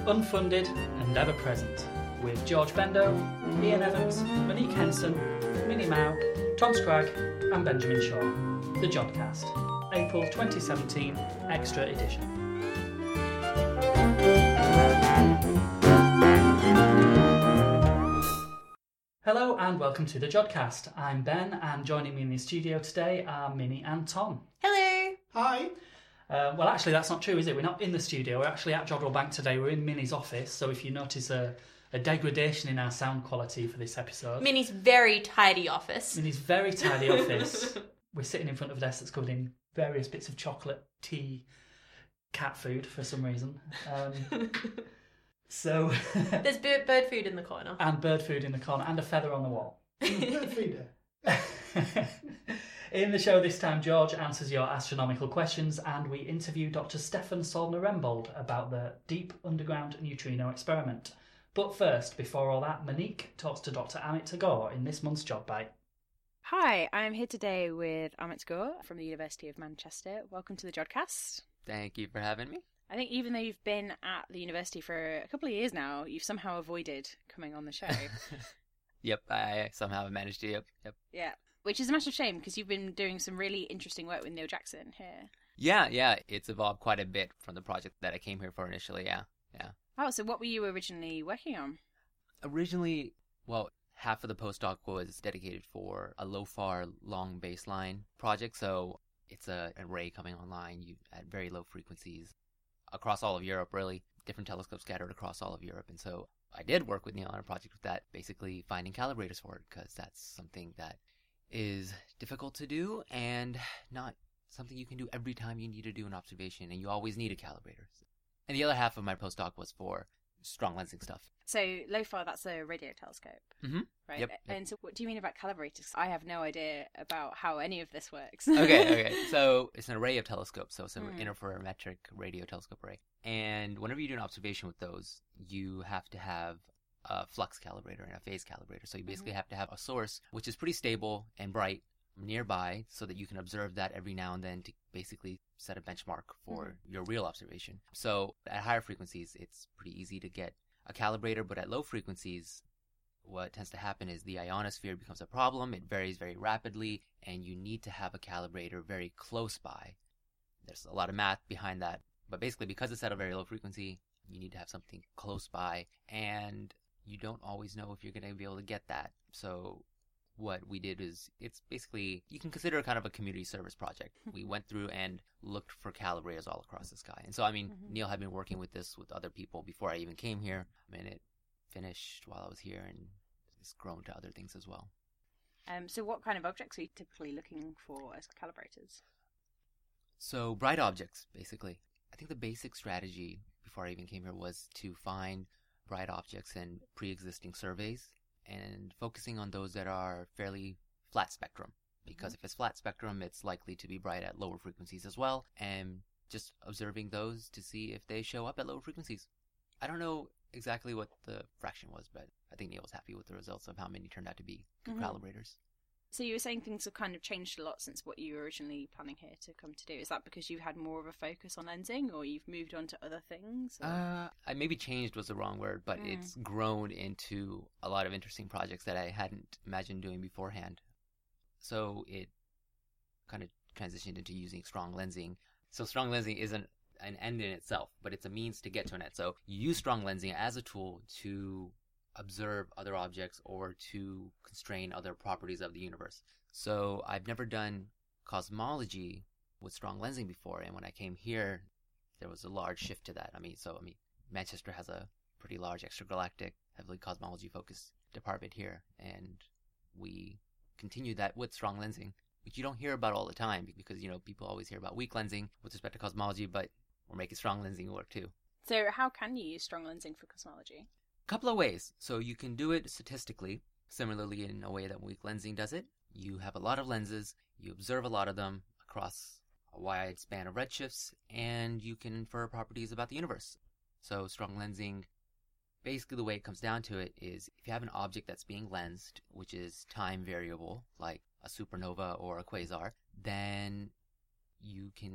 Unfunded and ever present, with George Bendo, Ian Evans, Monique Henson, Minnie Mao, Tom Scragg, and Benjamin Shaw. The Jodcast, April 2017 Extra Edition. Hello and welcome to the Jodcast. I'm Ben, and joining me in the studio today are Minnie and Tom. Hello. Hi. Well, actually, that's not true, is it? We're not in the studio. We're actually at Jodrell Bank today. We're in Minnie's office, so if you notice a degradation in our sound quality for this episode. Minnie's very tidy office. Minnie's very tidy office. We're sitting in front of a desk that's covered in various bits of chocolate, tea, cat food for some reason. So There's bird food in the corner. And bird food in the corner, and a feather on the wall. Bird feeder. In the show this time, George answers your astronomical questions, and we interview Dr. Stefan Solner-Rembold about the Deep Underground Neutrino Experiment. But first, before all that, Monique talks to Dr. Amit Tagore in this month's Job Bite. Hi, I'm here today with Amit Tagore from the University of Manchester. Welcome to the Jodcast. Thank you for having me. I think even though you've been at the university for a couple of years now, you've somehow avoided coming on the show. Yep, I somehow managed to, yep. Yeah, which is a massive shame because you've been doing some really interesting work with Neil Jackson here. Yeah, it's evolved quite a bit from the project that I came here for initially, yeah. Oh, so what were you originally working on? Originally, well, half of the postdoc was dedicated for a LOFAR long baseline project, so it's an array coming online at very low frequencies across all of Europe, really. Different telescopes scattered across all of Europe, and so I did work with Neil on a project with that, basically finding calibrators for it, because that's something that is difficult to do and not something you can do every time you need to do an observation, and you always need a calibrator. And the other half of my postdoc was for strong lensing stuff. So LOFAR, that's a radio telescope, right? Yep. And so what do you mean about calibrators? I have no idea about how any of this works. Okay. So it's an array of telescopes, so it's an interferometric radio telescope array. And whenever you do an observation with those, you have to have a flux calibrator and a phase calibrator. So you basically have to have a source which is pretty stable and bright nearby so that you can observe that every now and then to basically set a benchmark for your real observation. So at higher frequencies, it's pretty easy to get a calibrator, but at low frequencies, what tends to happen is the ionosphere becomes a problem. It varies very rapidly, and you need to have a calibrator very close by. There's a lot of math behind that, but basically because it's at a very low frequency, you need to have something close by, and you don't always know if you're going to be able to get that. So what we did is, it's basically, you can consider it kind of a community service project. We went through and looked for calibrators all across the sky. And so, Neil had been working with this with other people before I even came here. It finished while I was here, and it's grown to other things as well. So what kind of objects are you typically looking for as calibrators? So bright objects, basically. I think the basic strategy before I even came here was to find bright objects in pre-existing surveys, and focusing on those that are fairly flat spectrum. Because if it's flat spectrum, it's likely to be bright at lower frequencies as well, and just observing those to see if they show up at lower frequencies. I don't know exactly what the fraction was, but I think Neil was happy with the results of how many turned out to be good calibrators. So you were saying things have kind of changed a lot since what you were originally planning here to come to do. Is that because you've had more of a focus on lensing, or you've moved on to other things? Maybe changed was the wrong word, but it's grown into a lot of interesting projects that I hadn't imagined doing beforehand. So it kind of transitioned into using strong lensing. So strong lensing isn't an end in itself, but it's a means to get to an end. So you use strong lensing as a tool to observe other objects or to constrain other properties of the universe. So I've never done cosmology with strong lensing before, and when I came here, there was a large shift to that. Manchester has a pretty large extragalactic, heavily cosmology-focused department here, and we continued that with strong lensing, which you don't hear about all the time because, people always hear about weak lensing with respect to cosmology, but we're making strong lensing work too. So how can you use strong lensing for cosmology? Couple of ways. So you can do it statistically, similarly in a way that weak lensing does it. You have a lot of lenses, you observe a lot of them across a wide span of redshifts, and you can infer properties about the universe. So strong lensing, basically the way it comes down to it is if you have an object that's being lensed, which is time variable, like a supernova or a quasar, then you can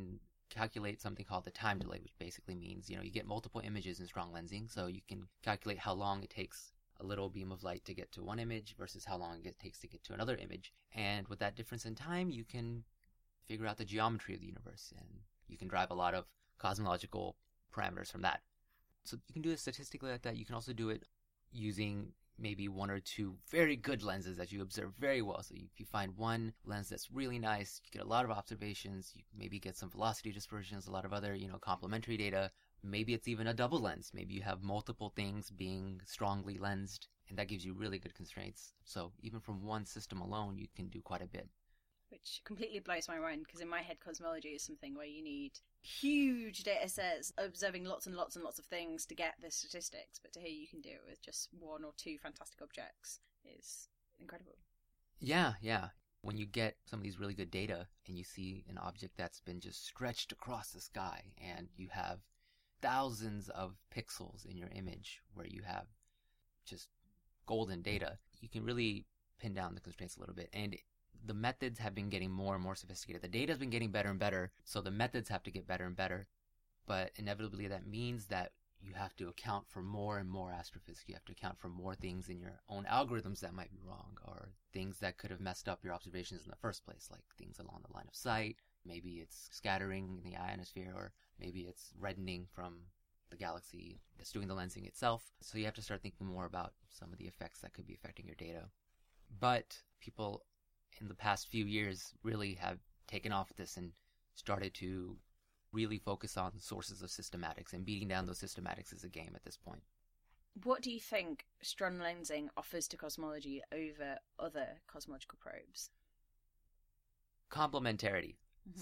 calculate something called the time delay, which basically means, you get multiple images in strong lensing, so you can calculate how long it takes a little beam of light to get to one image versus how long it takes to get to another image. And with that difference in time, you can figure out the geometry of the universe, and you can drive a lot of cosmological parameters from that. So you can do it statistically like that. You can also do it using maybe one or two very good lenses that you observe very well. So if you find one lens that's really nice, you get a lot of observations, you maybe get some velocity dispersions, a lot of other, complementary data. Maybe it's even a double lens. Maybe you have multiple things being strongly lensed, and that gives you really good constraints. So even from one system alone, you can do quite a bit. Which completely blows my mind, because in my head, cosmology is something where you need huge data sets, observing lots and lots and lots of things to get the statistics. But to hear you can do it with just one or two fantastic objects is incredible. Yeah. When you get some of these really good data and you see an object that's been just stretched across the sky, and you have thousands of pixels in your image where you have just golden data, you can really pin down the constraints a little bit. And the methods have been getting more and more sophisticated. The data has been getting better and better, so the methods have to get better and better. But inevitably that means that you have to account for more and more astrophysics. You have to account for more things in your own algorithms that might be wrong, or things that could have messed up your observations in the first place, like things along the line of sight. Maybe it's scattering in the ionosphere, or maybe it's reddening from the galaxy that's doing the lensing itself. So you have to start thinking more about some of the effects that could be affecting your data. But people in the past few years really have taken off this and started to really focus on sources of systematics, and beating down those systematics is a game at this point. What do you think strong lensing offers to cosmology over other cosmological probes? Complementarity.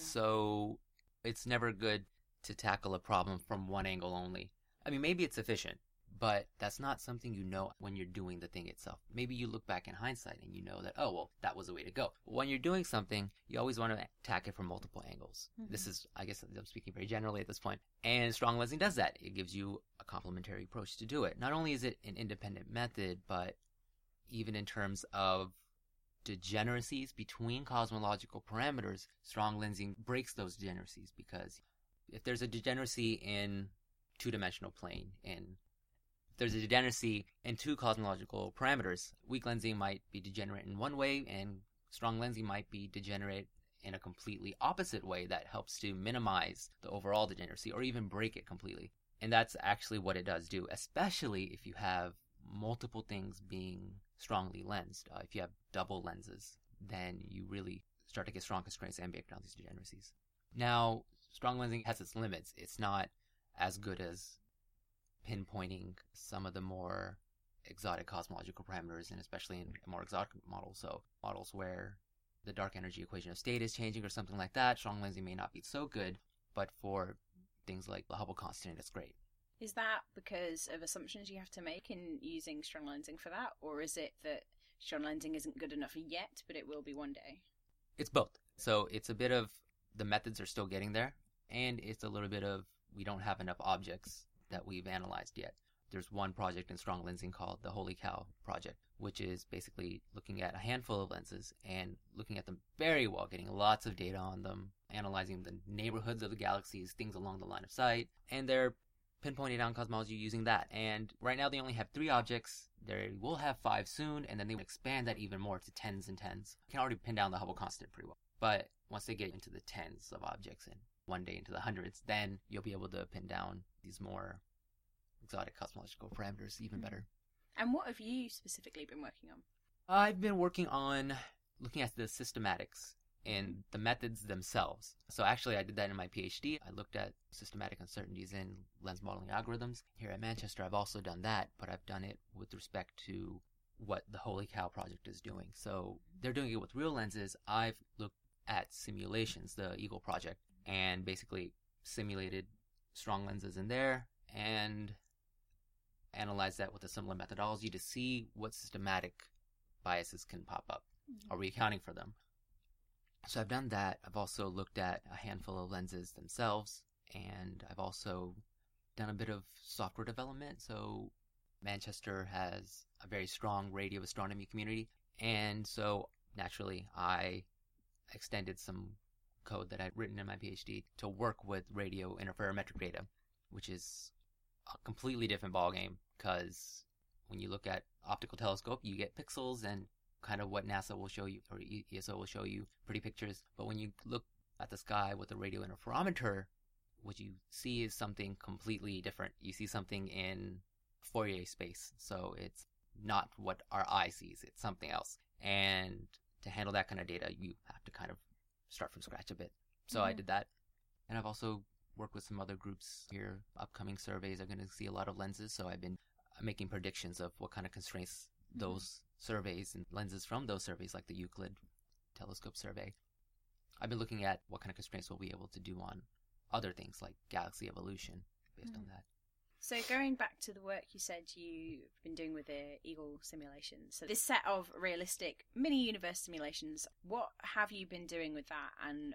So it's never good to tackle a problem from one angle only. I mean, maybe it's efficient, but that's not something you know when you're doing the thing itself. Maybe you look back in hindsight and you know that, oh, well, that was the way to go. But when you're doing something, you always want to attack it from multiple angles. This is, I guess I'm speaking very generally at this point. And strong lensing does that. It gives you a complementary approach to do it. Not only is it an independent method, but even in terms of degeneracies between cosmological parameters, strong lensing breaks those degeneracies, because if there's a degeneracy in two-dimensional plane, and there's a degeneracy in two cosmological parameters, weak lensing might be degenerate in one way, and strong lensing might be degenerate in a completely opposite way that helps to minimize the overall degeneracy or even break it completely. And that's actually what it does do, especially if you have multiple things being strongly lensed. If you have double lenses, then you really start to get strong constraints and break down these degeneracies. Now, strong lensing has its limits. It's not as good as pinpointing some of the more exotic cosmological parameters, and especially in more exotic models. So models where the dark energy equation of state is changing or something like that, strong lensing may not be so good, but for things like the Hubble constant, it's great. Is that because of assumptions you have to make in using strong lensing for that, or is it that strong lensing isn't good enough yet, but it will be one day? It's both. So it's a bit of the methods are still getting there, and it's a little bit of we don't have enough objects that we've analyzed yet. There's one project in strong lensing called the Holy Cow project, which is basically looking at a handful of lenses and looking at them very well, getting lots of data on them, analyzing the neighborhoods of the galaxies, things along the line of sight, and they're pinpointing down cosmology using that. And right now they only have 3 objects. They will have 5 soon, and then they will expand that even more to tens and tens. You can already pin down the Hubble constant pretty well. But once they get into the tens of objects and one day into the hundreds, then you'll be able to pin down these more exotic cosmological parameters even better. And what have you specifically been working on? I've been working on looking at the systematics and the methods themselves. So actually I did that in my PhD. I looked at systematic uncertainties in lens modeling algorithms. Here at Manchester I've also done that, but I've done it with respect to what the Holy Cow project is doing. So they're doing it with real lenses. I've looked at simulations, the Eagle project, and basically simulated strong lenses in there and analyze that with a similar methodology to see what systematic biases can pop up. Are we accounting for them? So I've done that. I've also looked at a handful of lenses themselves, and I've also done a bit of software development. So Manchester has a very strong radio astronomy community, and so naturally I extended some code that I'd written in my PhD to work with radio interferometric data, which is a completely different ballgame, because when you look at optical telescope, you get pixels and kind of what NASA will show you, or ESO will show you, pretty pictures. But when you look at the sky with a radio interferometer, what you see is something completely different. You see something in Fourier space. So it's not what our eye sees, it's something else. And to handle that kind of data, you have to kind of start from scratch a bit. So I did that. And I've also worked with some other groups here. Upcoming surveys are going to see a lot of lenses. So I've been making predictions of what kind of constraints those surveys and lenses from those surveys, like the Euclid telescope survey. I've been looking at what kind of constraints we'll be able to do on other things like galaxy evolution based on that. So going back to the work you said you've been doing with the Eagle simulations, so this set of realistic mini-universe simulations, what have you been doing with that, and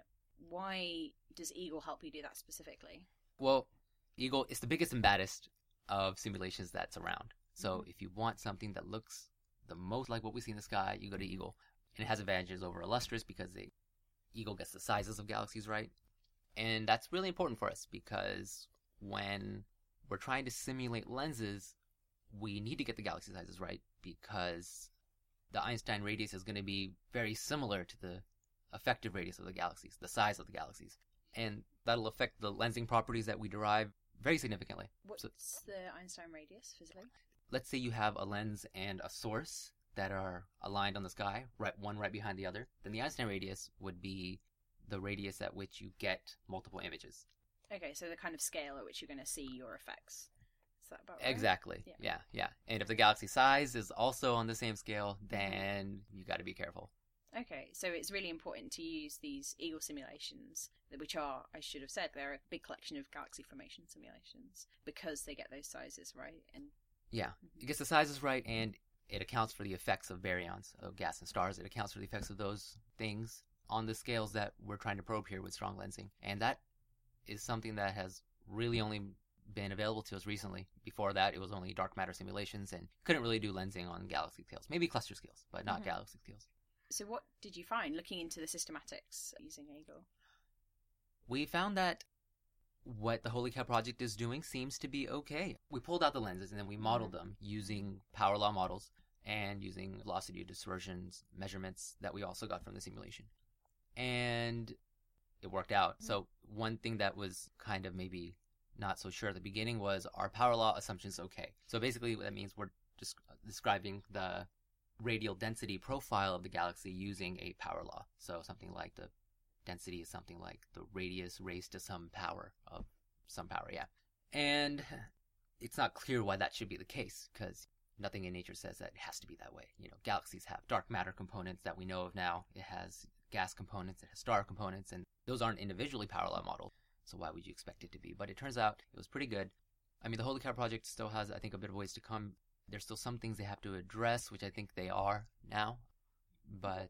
why does Eagle help you do that specifically? Well, Eagle is the biggest and baddest of simulations that's around. So if you want something that looks the most like what we see in the sky, you go to Eagle. And it has advantages over Illustris because Eagle gets the sizes of galaxies right. And that's really important for us because when we're trying to simulate lenses, we need to get the galaxy sizes right because the Einstein radius is going to be very similar to the effective radius of the galaxies, the size of the galaxies. And that'll affect the lensing properties that we derive very significantly. What's the Einstein radius physically? Let's say you have a lens and a source that are aligned on the sky, one right behind the other. Then the Einstein radius would be the radius at which you get multiple images. Okay, so the kind of scale at which you're going to see your effects. Is that about right? Exactly. Yeah. And if the galaxy size is also on the same scale, then you got to be careful. Okay, so it's really important to use these Eagle simulations, which are, I should have said, they're a big collection of galaxy formation simulations, because they get those sizes right. And yeah, it gets the sizes right, and it accounts for the effects of baryons, of gas and stars. It accounts for the effects of those things on the scales that we're trying to probe here with strong lensing. And that is something that has really only been available to us recently. Before that, it was only dark matter simulations and couldn't really do lensing on galaxy scales. Maybe cluster scales, but not galaxy scales. So what did you find looking into the systematics using Eagle? We found that what the Holy Cow project is doing seems to be okay. We pulled out the lenses and then we modeled them using power law models and using velocity dispersion measurements that we also got from the simulation. And it worked out. So one thing that was kind of maybe not so sure at the beginning was our power law assumptions okay. So basically that means we're just describing the radial density profile of the galaxy using a power law. So something like the density is something like the radius raised to some power of some power, yeah. And it's not clear why that should be the case, because nothing in nature says that it has to be that way. You know, galaxies have dark matter components that we know of now. It has gas components, it has star components, and those aren't individually power law modeled. So why would you expect it to be? But it turns out it was pretty good. I mean, the Holy Cow project still has, I think, a bit of ways to come. There's still some things they have to address, which I think they are now. But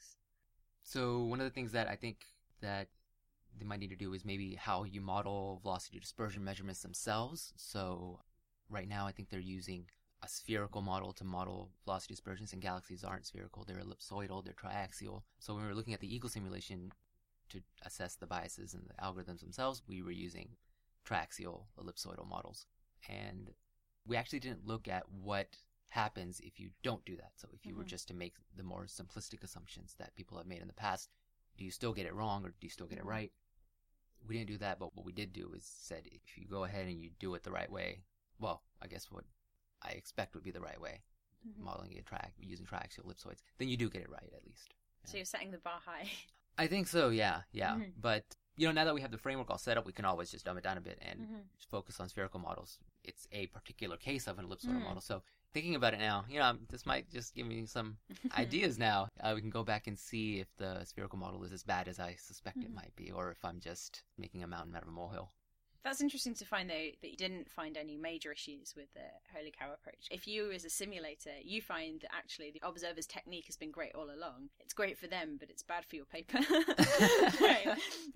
so one of the things that I think that they might need to do is maybe how you model velocity dispersion measurements themselves. So right now I think they're using a spherical model to model velocity dispersions, and galaxies aren't spherical, they're ellipsoidal, they're triaxial. So when we were looking at the Eagle simulation to assess the biases and the algorithms themselves, we were using triaxial ellipsoidal models. And we actually didn't look at what happens if you don't do that. So if you were just to make the more simplistic assumptions that people have made in the past, do you still get it wrong or do you still get it right? We didn't do that, but what we did do is said if you go ahead and you do it the right way, well, I guess what I expect would be the right way, modeling it using triaxial ellipsoids, then you do get it right at least. So you're setting the bar high. I think so, yeah. But, now that we have the framework all set up, we can always just dumb it down a bit and just focus on spherical models. It's a particular case of an ellipsoidal model. So thinking about it now, this might just give me some ideas now. We can go back and see if the spherical model is as bad as I suspect it might be, or if I'm just making a mountain out of a molehill. That's interesting to find, though, that you didn't find any major issues with the Holy Cow approach. If you, as a simulator, you find that actually the observer's technique has been great all along, it's great for them, but it's bad for your paper. Right. Whereas if you're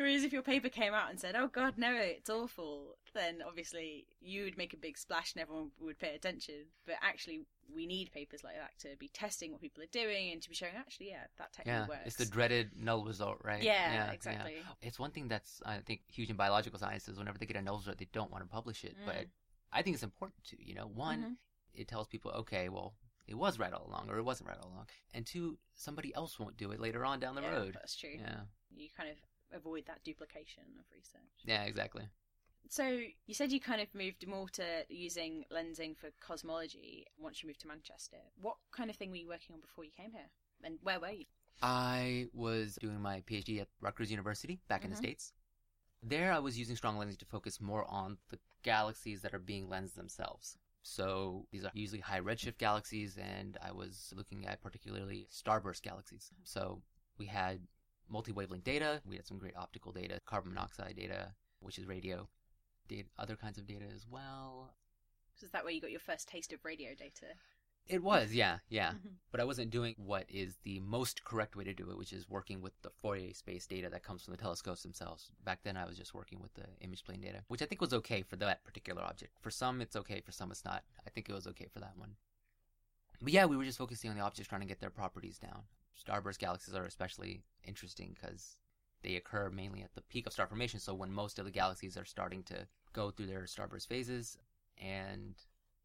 your paper came out and said, "Oh God, no, it's awful," then obviously you would make a big splash and everyone would pay attention. But actually, we need papers like that to be testing what people are doing and to be showing, actually, yeah, that technically works. It's the dreaded null result, right? Yeah, exactly. Yeah. It's one thing that's, I think, huge in biological sciences. Whenever they get a null result, they don't want to publish it. But I think it's important to, one, it tells people, okay, well, it was right all along, or it wasn't right all along. And two, somebody else won't do it later on down the road. That's true. Yeah. You kind of avoid that duplication of research. Yeah, exactly. So you said you kind of moved more to using lensing for cosmology once you moved to Manchester. What kind of thing were you working on before you came here? And where were you? I was doing my PhD at Rutgers University back in the States. There I was using strong lensing to focus more on the galaxies that are being lensed themselves. So these are usually high redshift galaxies, and I was looking at particularly starburst galaxies. So we had multi-wavelength data, we had some great optical data, carbon monoxide data, which is radio, other kinds of data as well. So is that where you got your first taste of radio data? It was, yeah. But I wasn't doing what is the most correct way to do it, which is working with the Fourier space data that comes from the telescopes themselves. Back then I was just working with the image plane data, which I think was okay for that particular object. For some it's okay, for some it's not. I think it was okay for that one. But yeah, we were just focusing on the objects, trying to get their properties down. Starburst galaxies are especially interesting because they occur mainly at the peak of star formation, so when most of the galaxies are starting to go through their starburst phases, and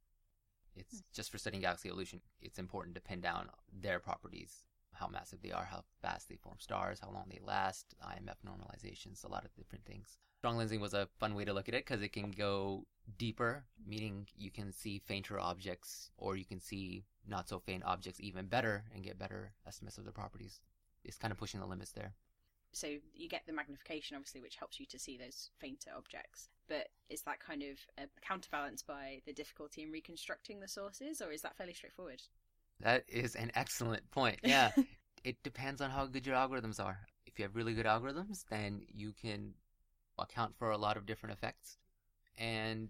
it's just for studying galaxy evolution, it's important to pin down their properties, how massive they are, how fast they form stars, how long they last, IMF normalizations, a lot of different things. Strong lensing was a fun way to look at it because it can go deeper, meaning you can see fainter objects, or you can see not so faint objects even better and get better estimates of their properties. It's kind of pushing the limits there. So you get the magnification, obviously, which helps you to see those fainter objects. But is that kind of counterbalanced by the difficulty in reconstructing the sources, or is that fairly straightforward? That is an excellent point. Yeah. It depends on how good your algorithms are. If you have really good algorithms, then you can account for a lot of different effects. And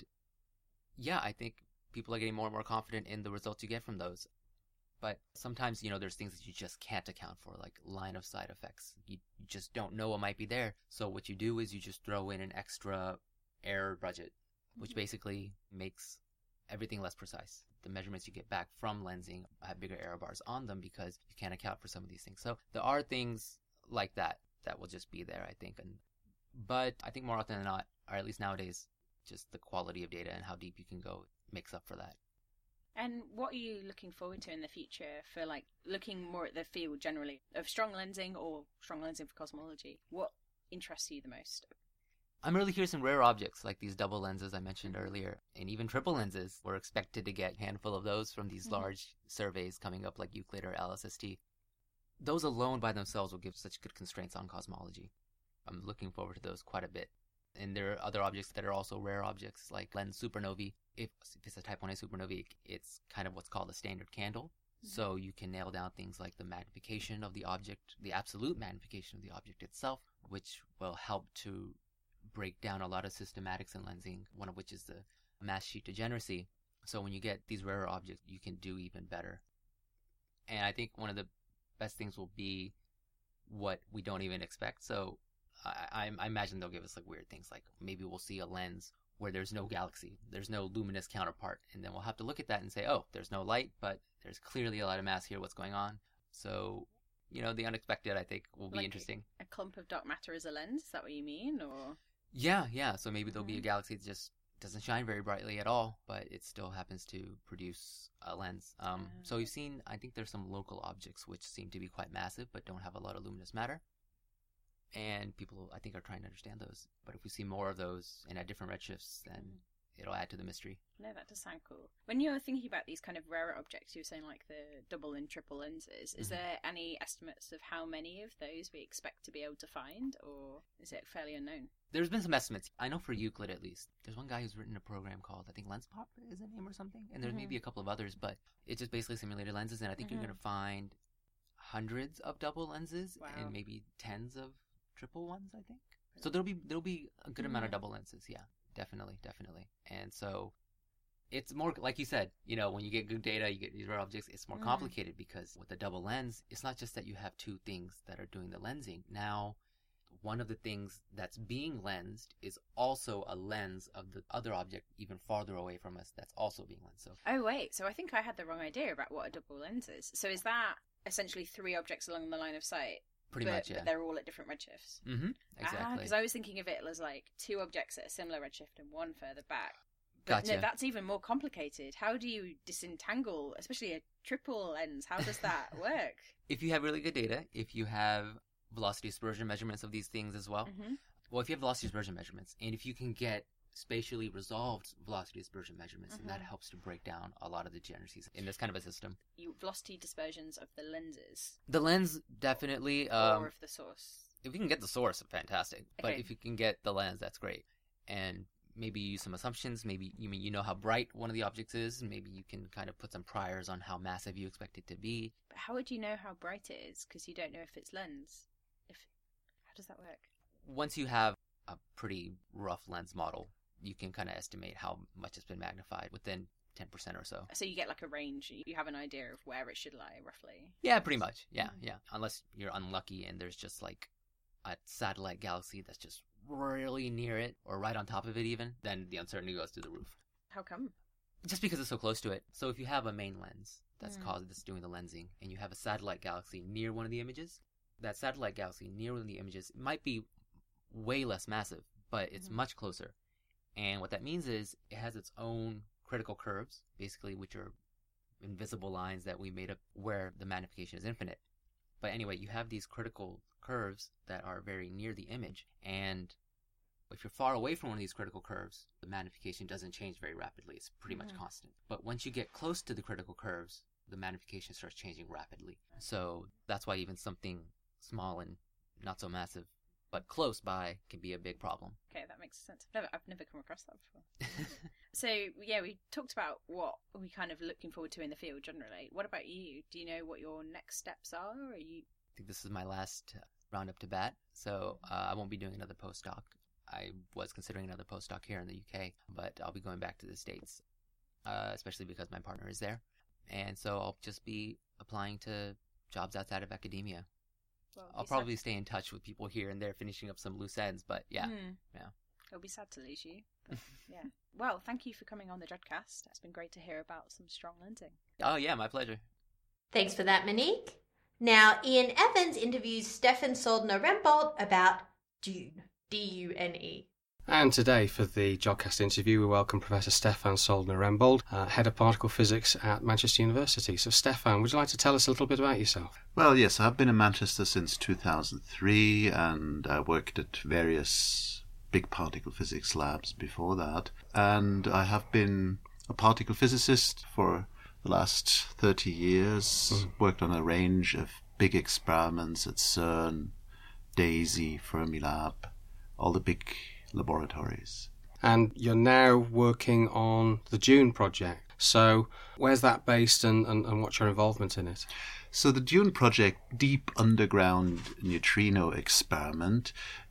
yeah, I think people are getting more and more confident in the results you get from those. But sometimes, there's things that you just can't account for, like line of sight effects. You just don't know what might be there. So what you do is you just throw in an extra error budget, which basically makes everything less precise. The measurements you get back from lensing have bigger error bars on them because you can't account for some of these things. So there are things like that will just be there, I think. But I think more often than not, or at least nowadays, just the quality of data and how deep you can go makes up for that. And what are you looking forward to in the future for, like, looking more at the field generally of strong lensing or strong lensing for cosmology? What interests you the most? I'm really curious in rare objects like these double lenses I mentioned earlier, and even triple lenses. We're expected to get a handful of those from these large surveys coming up like Euclid or LSST. Those alone by themselves will give such good constraints on cosmology. I'm looking forward to those quite a bit. And there are other objects that are also rare objects like lens supernovae. If it's a type 1a supernovae, it's kind of what's called a standard candle. So you can nail down things like the magnification of the object, the absolute magnification of the object itself, which will help to break down a lot of systematics in lensing, one of which is the mass sheet degeneracy. So when you get these rarer objects, you can do even better. And I think one of the best things will be what we don't even expect. So I imagine they'll give us like weird things, like maybe we'll see a lens where there's no galaxy, there's no luminous counterpart, and then we'll have to look at that and say, oh, there's no light, but there's clearly a lot of mass here, what's going on? So, the unexpected, I think, will be interesting. A clump of dark matter as a lens, is that what you mean, or? Yeah, so maybe there'll be a galaxy that just doesn't shine very brightly at all, but it still happens to produce a lens. So you've seen, I think there's some local objects which seem to be quite massive, but don't have a lot of luminous matter. And people, I think, are trying to understand those. But if we see more of those and at different redshifts, then it'll add to the mystery. No, that does sound cool. When you're thinking about these kind of rarer objects, you were saying like the double and triple lenses, is there any estimates of how many of those we expect to be able to find, or is it fairly unknown? There's been some estimates. I know for Euclid, at least. There's one guy who's written a program called, I think, LensPop is the name or something. And there's maybe a couple of others, but it's just basically simulated lenses. And I think you're going to find hundreds of double lenses and maybe tens of triple ones, I think. So there'll be a good amount of double lenses, yeah. Definitely. And so it's more, like you said, when you get good data, you get these rare objects, it's more complicated because with the double lens, it's not just that you have two things that are doing the lensing. Now, one of the things that's being lensed is also a lens of the other object even farther away from us that's also being lensed. So, Oh, wait. So I think I had the wrong idea about what a double lens is. So is that essentially 3 objects along the line of sight? pretty much, yeah. But they're all at different redshifts. Mm-hmm, exactly. Because I was thinking of it as like 2 objects at a similar redshift and 1 further back. But Gotcha. no, that's even more complicated. How do you disentangle, especially a triple lens? How does that work? If you have really good data, if you have velocity dispersion measurements of these things as well, Mm-hmm. well, if you have velocity dispersion measurements, and if you can get spatially resolved velocity dispersion measurements, then that helps to break down a lot of the degeneracies in this kind of a system. Velocity dispersions of the lenses, The lens, definitely. or of the source. If we can get the source, fantastic. But Okay. if you can get the lens, that's great. And maybe use some assumptions. Maybe you know how bright one of the objects is. Maybe you can kind of put some priors on how massive you expect it to be. But how would you know how bright it is? Because you don't know if it's lens. How does that work? Once you have a pretty rough lens model, you can kind of estimate how much it's been magnified within 10% or so. So you get like a range. You have an idea of where it should lie, roughly. Yeah, pretty much. Yeah. Unless you're unlucky and there's just like a satellite galaxy that's just really near it or right on top of it even, then the uncertainty goes through the roof. How come? Just because it's so close to it. So if you have a main lens that's doing the lensing, and you have a satellite galaxy near one of the images, that satellite galaxy near one of the images might be way less massive, but it's much closer. And what that means is it has its own critical curves, basically, which are invisible lines that we made up where the magnification is infinite. But anyway, you have these critical curves that are very near the image, and if you're far away from one of these critical curves, the magnification doesn't change very rapidly. It's pretty much constant. But once you get close to the critical curves, the magnification starts changing rapidly. So that's why even something small and not so massive, but close by, can be a big problem. Okay, that makes sense. I've never come across that before. So, yeah, we talked about what we kind of looking forward to in the field generally. What about you? Do you know what your next steps are? Are you... I think this is my last round up to bat, so I won't be doing another postdoc. I was considering another postdoc here in the UK, but I'll be going back to the States, especially because my partner is there. And so I'll just be applying to jobs outside of academia. Well, I'll probably stay in touch with people here and there, finishing up some loose ends, but yeah. It'll be sad to lose you. But, yeah. Well, thank you for coming on the Dreadcast. It's been great to hear about some strong lensing. Oh, yeah, my pleasure. Thanks for that, Monique. Now, Ian Evans interviews Stefan Soldner-Rembold about Dune. D-U-N-E. And today, for the Jodcast interview, we welcome Professor Stefan Soldner-Rembold, Head of Particle Physics at Manchester University. So, Stefan, would you like to tell us a little bit about yourself? Well, yes, I've been in Manchester since 2003, and I worked at various big particle physics labs before that. And I have been a particle physicist for the last 30 years, worked on a range of big experiments at CERN, DAISY, Fermilab, all the big laboratories. And you're now working on the Dune project. So where's that based and what's your involvement in it? So the Dune project, Deep Underground Neutrino Experiment,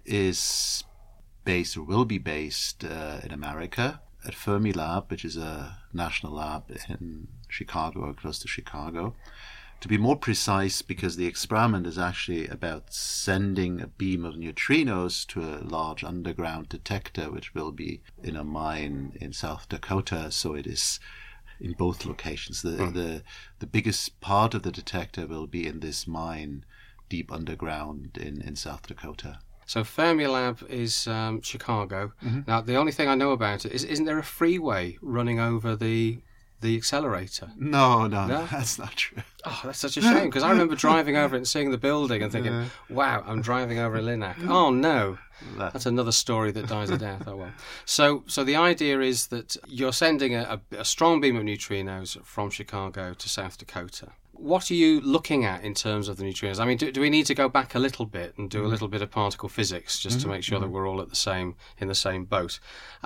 is based or will be based in America at Fermilab, which is a national lab in Chicago or close to Chicago. To be more precise, because the experiment is actually about sending a beam of neutrinos to a large underground detector, which will be in a mine in South Dakota. So it is in both locations. The biggest part of the detector will be in this mine deep underground in South Dakota. So Fermilab is Chicago. Now, the only thing I know about it is, isn't there a freeway running over the accelerator? No, that's not true. Oh, that's such a shame, because I remember driving over it and seeing the building and thinking, wow, I'm driving over a Linac. Oh, no. That's another story that dies a death. Oh, well. So the idea is that you're sending a strong beam of neutrinos from Chicago to South Dakota. What are you looking at in terms of the neutrinos? I mean, do we need to go back a little bit and do a little bit of particle physics just to make sure that we're all in the same boat?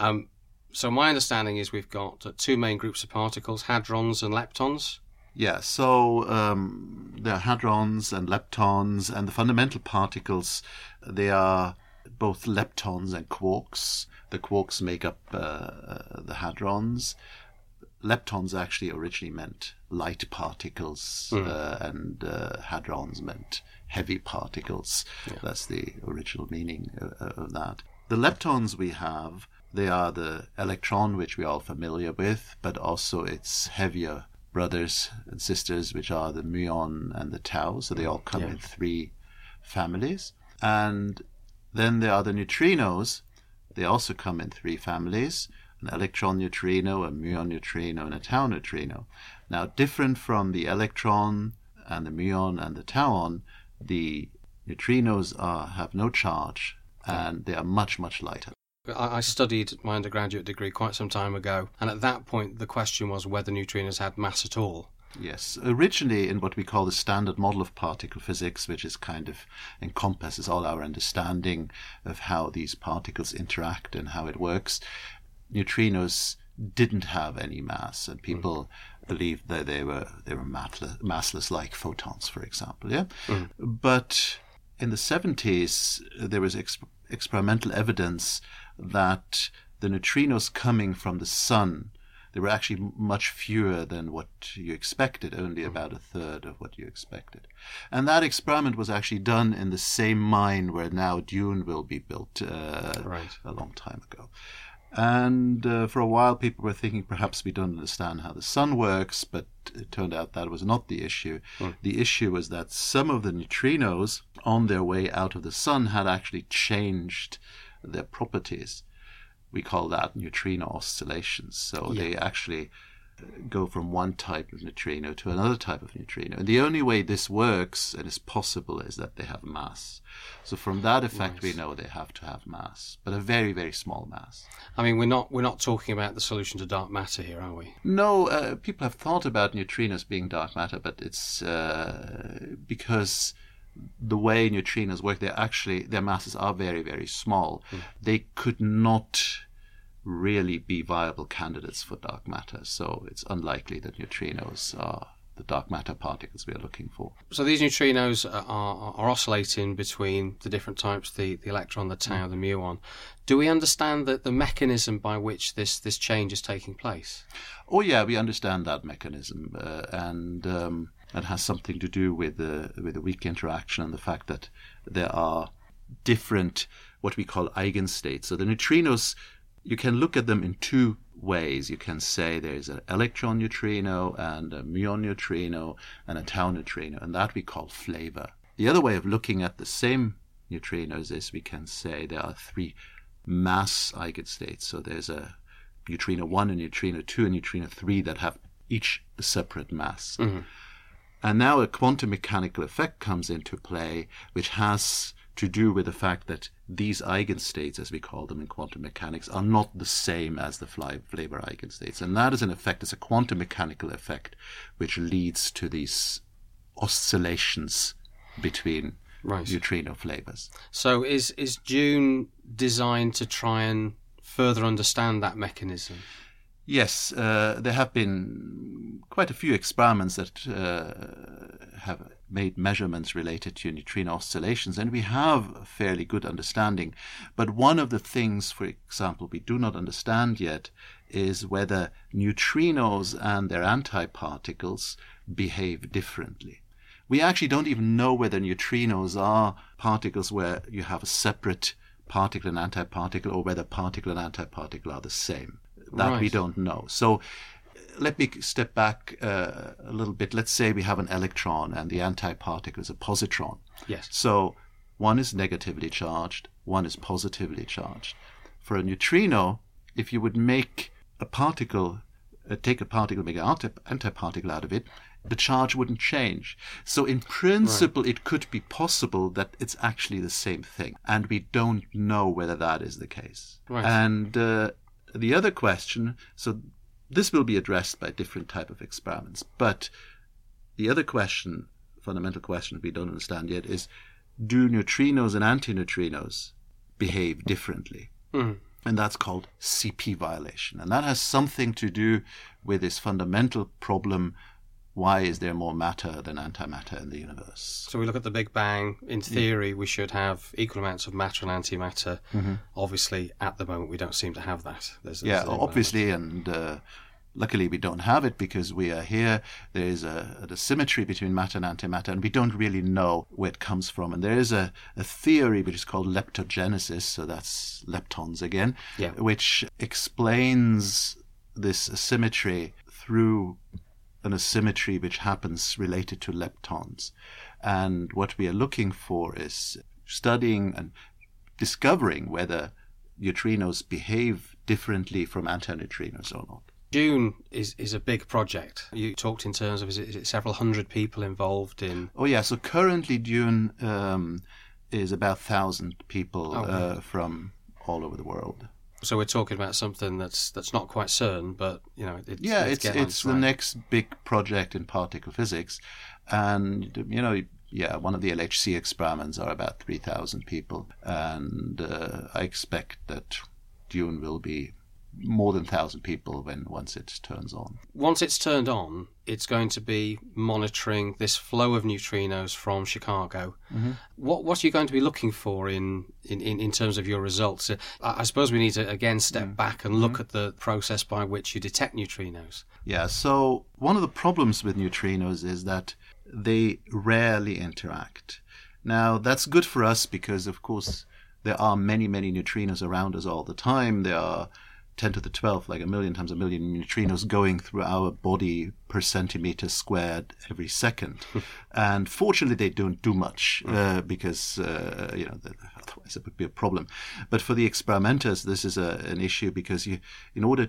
So my understanding is we've got 2 main groups of particles, hadrons and leptons. Yeah, so there are hadrons and leptons, and the fundamental particles, they are both leptons and quarks. The quarks make up the hadrons. Leptons actually originally meant light particles, and hadrons meant heavy particles. Yeah. That's the original meaning of that. The leptons we have, they are the electron, which we're all familiar with, but also its heavier brothers and sisters, which are the muon and the tau. So they all come in 3 families. And then there are the neutrinos. They also come in 3 families: an electron neutrino, a muon neutrino, and a tau neutrino. Now, different from the electron and the muon and the tauon, the neutrinos have no charge, and they are much, much lighter. I studied my undergraduate degree quite some time ago, and at that point the question was whether neutrinos had mass at all. Yes, originally in what we call the standard model of particle physics, which is kind of encompasses all our understanding of how these particles interact and how it works, neutrinos didn't have any mass, and people believed that they were massless, like photons, for example. Yeah, but in the 70s there was experimental evidence that the neutrinos coming from the sun, they were actually much fewer than what you expected, only about 1/3 of what you expected. And that experiment was actually done in the same mine where now Dune will be built a long time ago. And for a while people were thinking perhaps we don't understand how the sun works, but it turned out that was not the issue. The issue was that some of the neutrinos on their way out of the sun had actually changed their properties. We call that neutrino oscillations. So they actually go from one type of neutrino to another type of neutrino. And the only way this works and is possible is that they have mass. So from that effect, we know they have to have mass, but a very, very small mass. I mean, we're not talking about the solution to dark matter here, are we? No, people have thought about neutrinos being dark matter, but it's because the way neutrinos work, their masses are very, very small. They could not really be viable candidates for dark matter, so it's unlikely that neutrinos are the dark matter particles we are looking for. So these neutrinos are oscillating between the different types, the electron, the tau, the muon. Do we understand that the mechanism by which this change is taking place? Oh yeah, we understand that mechanism, and it has something to do with the weak interaction and the fact that there are different, what we call eigenstates. So the neutrinos, you can look at them in 2 ways. You can say there's an electron neutrino and a muon neutrino and a tau neutrino, and that we call flavor. The other way of looking at the same neutrinos is we can say there are 3 mass eigenstates. So there's a neutrino 1, a neutrino 2, and neutrino 3 that have each a separate mass. And now a quantum mechanical effect comes into play, which has to do with the fact that these eigenstates, as we call them in quantum mechanics, are not the same as the flavor eigenstates. And that is, in effect, is a quantum mechanical effect which leads to these oscillations between neutrino flavors. So is Dune designed to try and further understand that mechanism? Yes, there have been quite a few experiments that have made measurements related to neutrino oscillations, and we have a fairly good understanding. But one of the things, for example, we do not understand yet is whether neutrinos and their antiparticles behave differently. We actually don't even know whether neutrinos are particles where you have a separate particle and antiparticle, or whether particle and antiparticle are the same. That we don't know. So let me step back a little bit. Let's say we have an electron and the antiparticle is a positron. Yes. So one is negatively charged, one is positively charged. For a neutrino, if you would make a particle, take a particle, make an antiparticle out of it, the charge wouldn't change. So in principle, it could be possible that it's actually the same thing. And we don't know whether that is the case. And the other question, so this will be addressed by different type of experiments, but the other question, fundamental question we don't understand yet, is do neutrinos and antineutrinos behave differently? And that's called CP violation. And that has something to do with this fundamental problem: why is there more matter than antimatter in the universe? So we look at the Big Bang. In theory, we should have equal amounts of matter and antimatter. Obviously, at the moment, we don't seem to have that. There's obviously, and Luckily, we don't have it because we are here. There is a symmetry between matter and antimatter, and we don't really know where it comes from. And there is a theory which is called leptogenesis, so that's leptons again, which explains this asymmetry through an asymmetry which happens related to leptons. And what we are looking for is studying and discovering whether neutrinos behave differently from antineutrinos or not. DUNE is a big project. You talked in terms of, is it several hundred people involved in? Oh, yeah. So currently DUNE is about 1,000 people from all over the world. So we're talking about something that's not quite CERN, but, you know, it's the next big project in particle physics. And, you know, one of the LHC experiments are about 3,000 people. And I expect that DUNE will be more than 1,000 people once it turns on. Once it's turned on, it's going to be monitoring this flow of neutrinos from Chicago. Mm-hmm. What are you going to be looking for in terms of your results? I suppose we need to again step back and look at the process by which you detect neutrinos. Yeah, so one of the problems with neutrinos is that they rarely interact. Now, that's good for us because, of course, there are many, many neutrinos around us all the time. There are 10 to the 12, like 1,000,000 times 1,000,000 neutrinos going through our body per centimeter squared every second. And fortunately, they don't do much because, otherwise it would be a problem. But for the experimenters, this is an issue because in order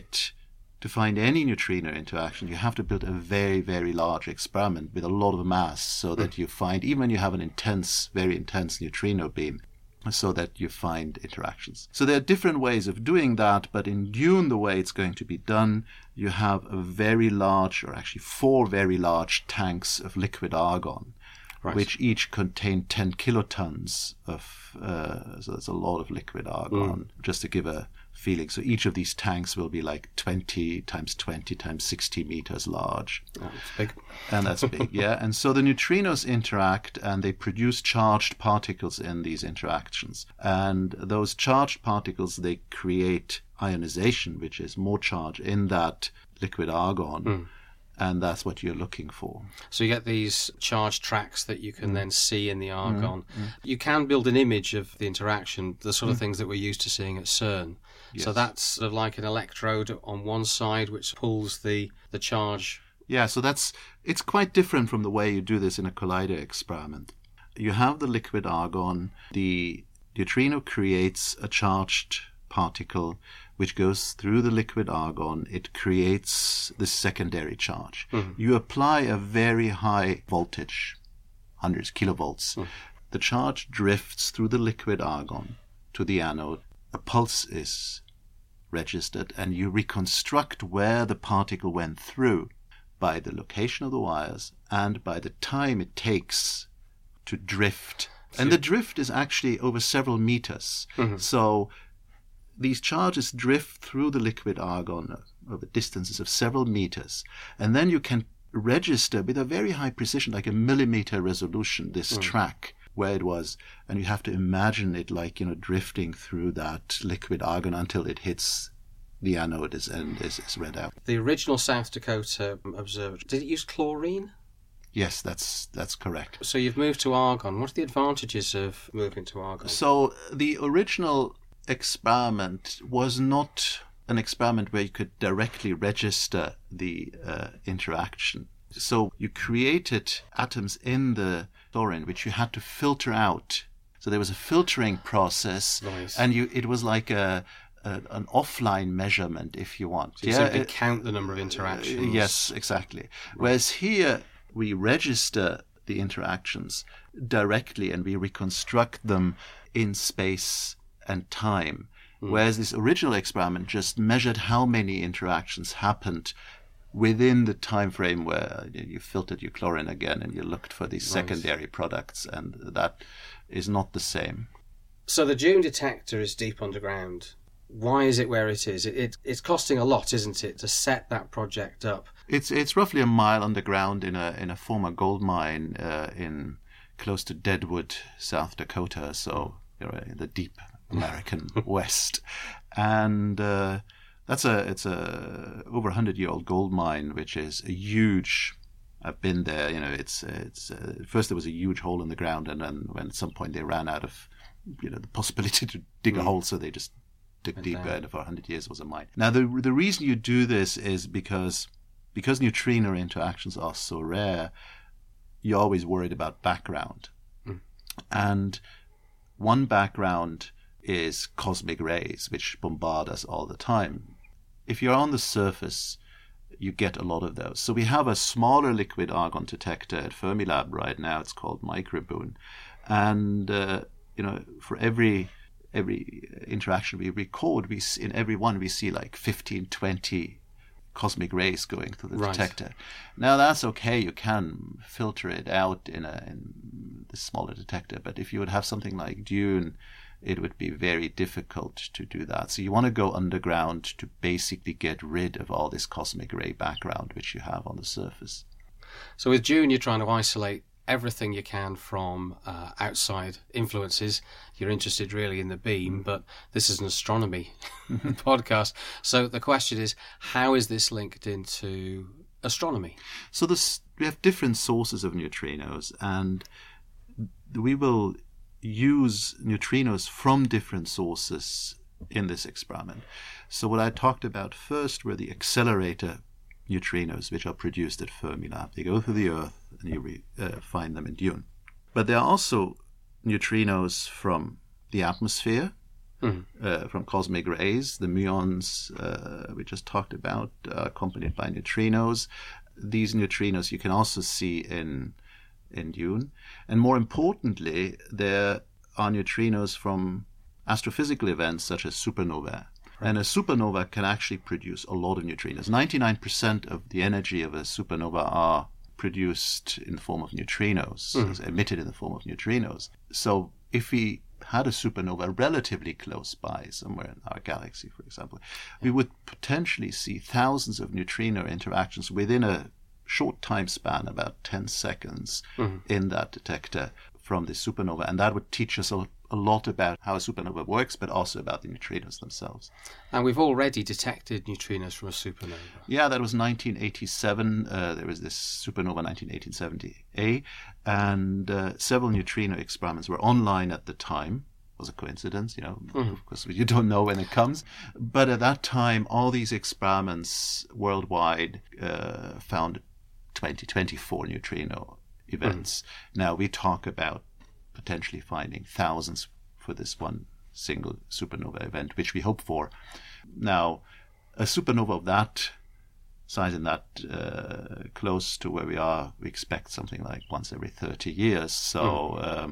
to find any neutrino interaction, you have to build a very, very large experiment with a lot of mass so that you find, even when you have an very intense neutrino beam, so that you find interactions. So there are different ways of doing that, but in DUNE, the way it's going to be done, you have a very large, or actually 4 very large tanks of liquid argon, which each contain 10 kilotons of, so that's a lot of liquid argon, just to give a feeling. So each of these tanks will be like 20 times 20 times 60 meters large. That's big. And that's big, yeah. And so the neutrinos interact and they produce charged particles in these interactions. And those charged particles, they create ionization, which is more charge in that liquid argon. And that's what you're looking for. So you get these charged tracks that you can then see in the argon. You can build an image of the interaction, the sort of things that we're used to seeing at CERN. Yes. So that's sort of like an electrode on one side which pulls the charge. Yeah, so it's quite different from the way you do this in a collider experiment. You have the liquid argon, the neutrino creates a charged particle which goes through the liquid argon. It creates the secondary charge. You apply a very high voltage, hundreds kilovolts. The charge drifts through the liquid argon to the anode. A pulse is registered, and you reconstruct where the particle went through by the location of the wires and by the time it takes to drift. And the drift is actually over several meters. So these charges drift through the liquid argon over distances of several meters, and then you can register with a very high precision, like a millimeter resolution, this track where it was, and you have to imagine it like, drifting through that liquid argon until it hits the anode and is read out. The original South Dakota observatory, did it use chlorine? Yes, that's correct. So you've moved to argon. What are the advantages of moving to argon? So the original experiment was not an experiment where you could directly register the interaction. So you created atoms in the fluorine which you had to filter out. So there was a filtering process, and it was like an offline measurement, if you want. So you simply count the number of interactions. Yes, exactly. Whereas here we register the interactions directly and we reconstruct them in space and time. Whereas this original experiment just measured how many interactions happened within the time frame where you filtered your chlorine again and you looked for these secondary products, and that is not the same. So the DUNE detector is deep underground. Why is it where it is? It's costing a lot, isn't it, to set that project up? It's roughly a mile underground in a former gold mine in close to Deadwood, South Dakota. So in the deep American West, and it's a over 100-year-old gold mine, which is a huge. I've been there. It's first there was a huge hole in the ground, and then when at some point they ran out of the possibility to dig a hole, so they just dug deeper, and for 100 years it was a mine. Now the reason you do this is because neutrino interactions are so rare, you're always worried about background, and one background is cosmic rays, which bombard us all the time. If you're on the surface, you get a lot of those. So we have a smaller liquid argon detector at Fermilab right now. It's called Microboon, and for every interaction we record, in every one we see like 15, 20 cosmic rays going through the detector. Now that's okay, you can filter it out in the smaller detector, but if you would have something like DUNE, it would be very difficult to do that. So you want to go underground to basically get rid of all this cosmic ray background which you have on the surface. So with DUNE, you're trying to isolate everything you can from outside influences. You're interested really in the beam, but this is an astronomy podcast. So the question is, how is this linked into astronomy? So we have different sources of neutrinos, and we will use neutrinos from different sources in this experiment. So what I talked about first were the accelerator neutrinos, which are produced at Fermilab. They go through the Earth, and you find them in DUNE. But there are also neutrinos from the atmosphere, from cosmic rays. The muons we just talked about are accompanied by neutrinos. These neutrinos you can also see in DUNE. And more importantly, there are neutrinos from astrophysical events such as supernovae. And a supernova can actually produce a lot of neutrinos. 99% of the energy of a supernova are produced in the form of neutrinos, emitted in the form of neutrinos. So if we had a supernova relatively close by, somewhere in our galaxy, for example, we would potentially see thousands of neutrino interactions within a short time span, about 10 seconds, in that detector from the supernova. And that would teach us a lot about how a supernova works, but also about the neutrinos themselves. And we've already detected neutrinos from a supernova. Yeah, that was 1987. There was this supernova 1970A, and several neutrino experiments were online at the time. It was a coincidence, of course you don't know when it comes. But at that time, all these experiments worldwide found 24 neutrino events. Now we talk about potentially finding thousands for this one single supernova event, which we hope for. Now, a supernova of that size and that close to where we are, we expect something like once every 30 years. So,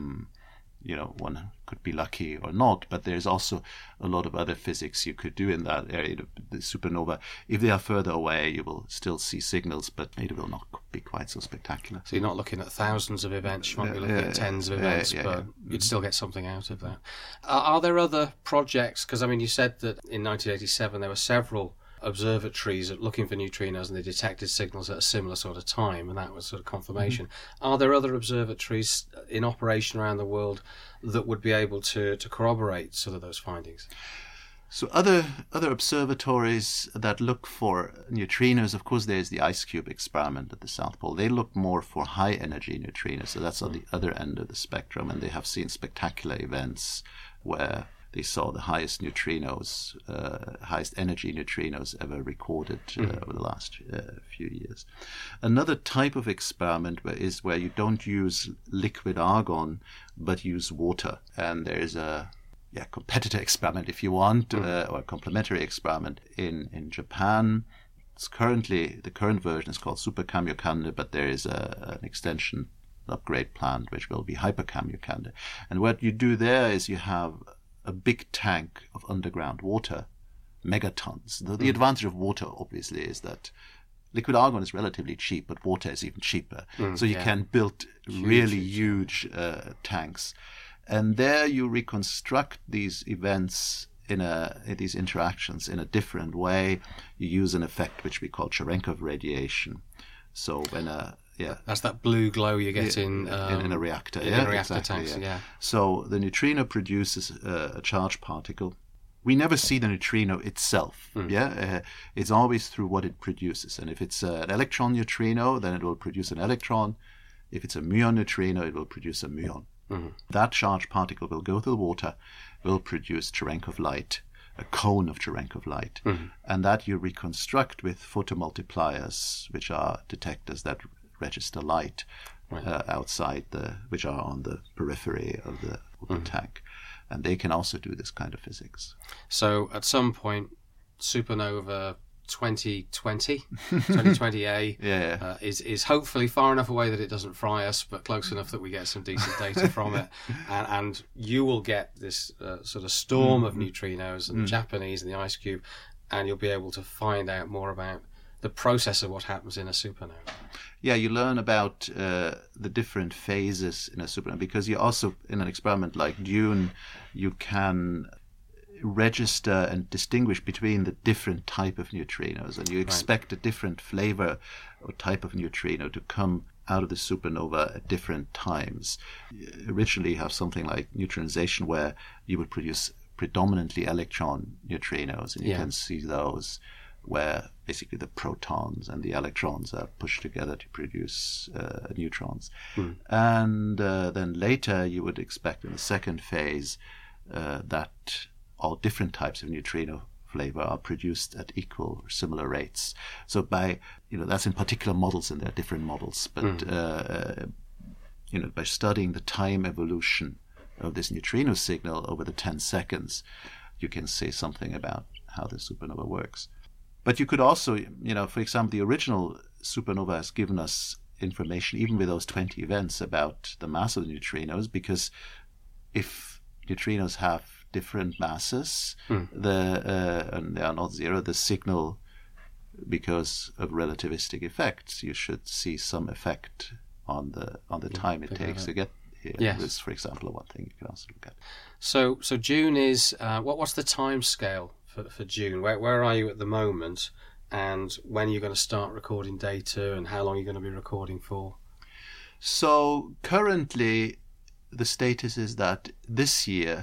one could be lucky or not, but there's also a lot of other physics you could do in that area. The supernova, if they are further away, you will still see signals, but it will not be quite so spectacular. So you're not looking at thousands of events, you might be looking at tens of events, but you'd still get something out of that. Are there other projects? Because, you said that in 1987 there were several observatories looking for neutrinos and they detected signals at a similar sort of time, and that was sort of confirmation. Are there other observatories in operation around the world that would be able to corroborate sort of those findings? So other observatories that look for neutrinos, of course, there's the IceCube experiment at the South Pole. They look more for high energy neutrinos, so that's on the other end of the spectrum, and they have seen spectacular events where they saw the highest neutrinos, highest energy neutrinos ever recorded over the last few years. Another type of experiment is where you don't use liquid argon, but use water. And there is a competitor experiment, if you want, or a complementary experiment in Japan. It's the current version is called Super Kamiokande, but there is an extension upgrade planned, which will be Hyper Kamiokande. And what you do there is you have a big tank of underground water, megatons. The advantage of water, obviously, is that liquid argon is relatively cheap, but water is even cheaper. So you can build really huge tanks. And there you reconstruct these events these interactions in a different way. You use an effect which we call Cherenkov radiation. So when that's that blue glow you get in a reactor. In reactor tanks, So the neutrino produces a charged particle, we never see the neutrino itself. It's always through what it produces. And if it's an electron neutrino, then it will produce an electron. If it's a muon neutrino, it will produce a muon. That charged particle will go to the water, will produce Cherenkov light, a cone of Cherenkov light, and that you reconstruct with photomultipliers, which are detectors that register light outside which are on the periphery of the tank, and they can also do this kind of physics. So at some point, supernova 2020A is hopefully far enough away that it doesn't fry us, but close enough that we get some decent data from it, and you will get this sort of storm of neutrinos and the Japanese and the ice cube, and you'll be able to find out more about the process of what happens in a supernova. Yeah, you learn about the different phases in a supernova, because you also, in an experiment like DUNE, you can register and distinguish between the different type of neutrinos, and you expect a different flavor or type of neutrino to come out of the supernova at different times. You originally have something like neutronization, where you would produce predominantly electron neutrinos, and you can see those where basically the protons and the electrons are pushed together to produce neutrons. And then later you would expect in the second phase that all different types of neutrino flavor are produced at equal or similar rates. So by, that's in particular models, and there are different models, but by studying the time evolution of this neutrino signal over the 10 seconds, you can say something about how the supernova works. But you could also, for example, the original supernova has given us information, even with those 20 events, about the mass of the neutrinos, because if neutrinos have different masses, and they are not zero, the signal, because of relativistic effects, you should see some effect on the time it takes to get here. Yes. This, for example, one thing you can also look at. So DUNE is what's the time scale for DUNE? Where are you at the moment, and when are you going to start recording data, and how long are you going to be recording for? So currently, the status is that this year,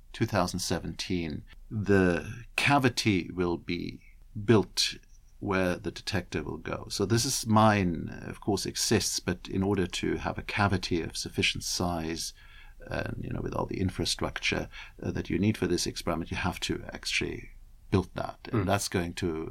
2017, the cavity will be built where the detector will go. So this is mine, of course, exists, but in order to have a cavity of sufficient size, and with all the infrastructure that you need for this experiment, you have to actually build that, and that's going to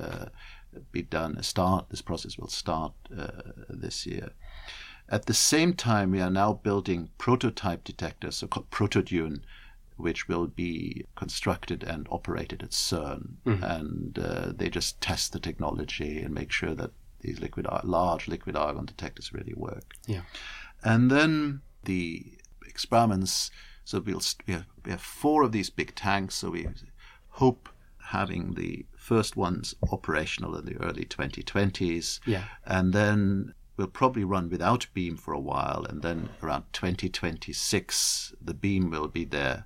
be done. This process will start this year. At the same time, we are now building prototype detectors, so-called ProtoDune, which will be constructed and operated at CERN, and they just test the technology and make sure that these large liquid argon detectors really work. Yeah, and then the experiments. So we have 4 of these big tanks. So we hope having the first ones operational in the early 2020s, and then we'll probably run without beam for a while, and then around 2026 the beam will be there,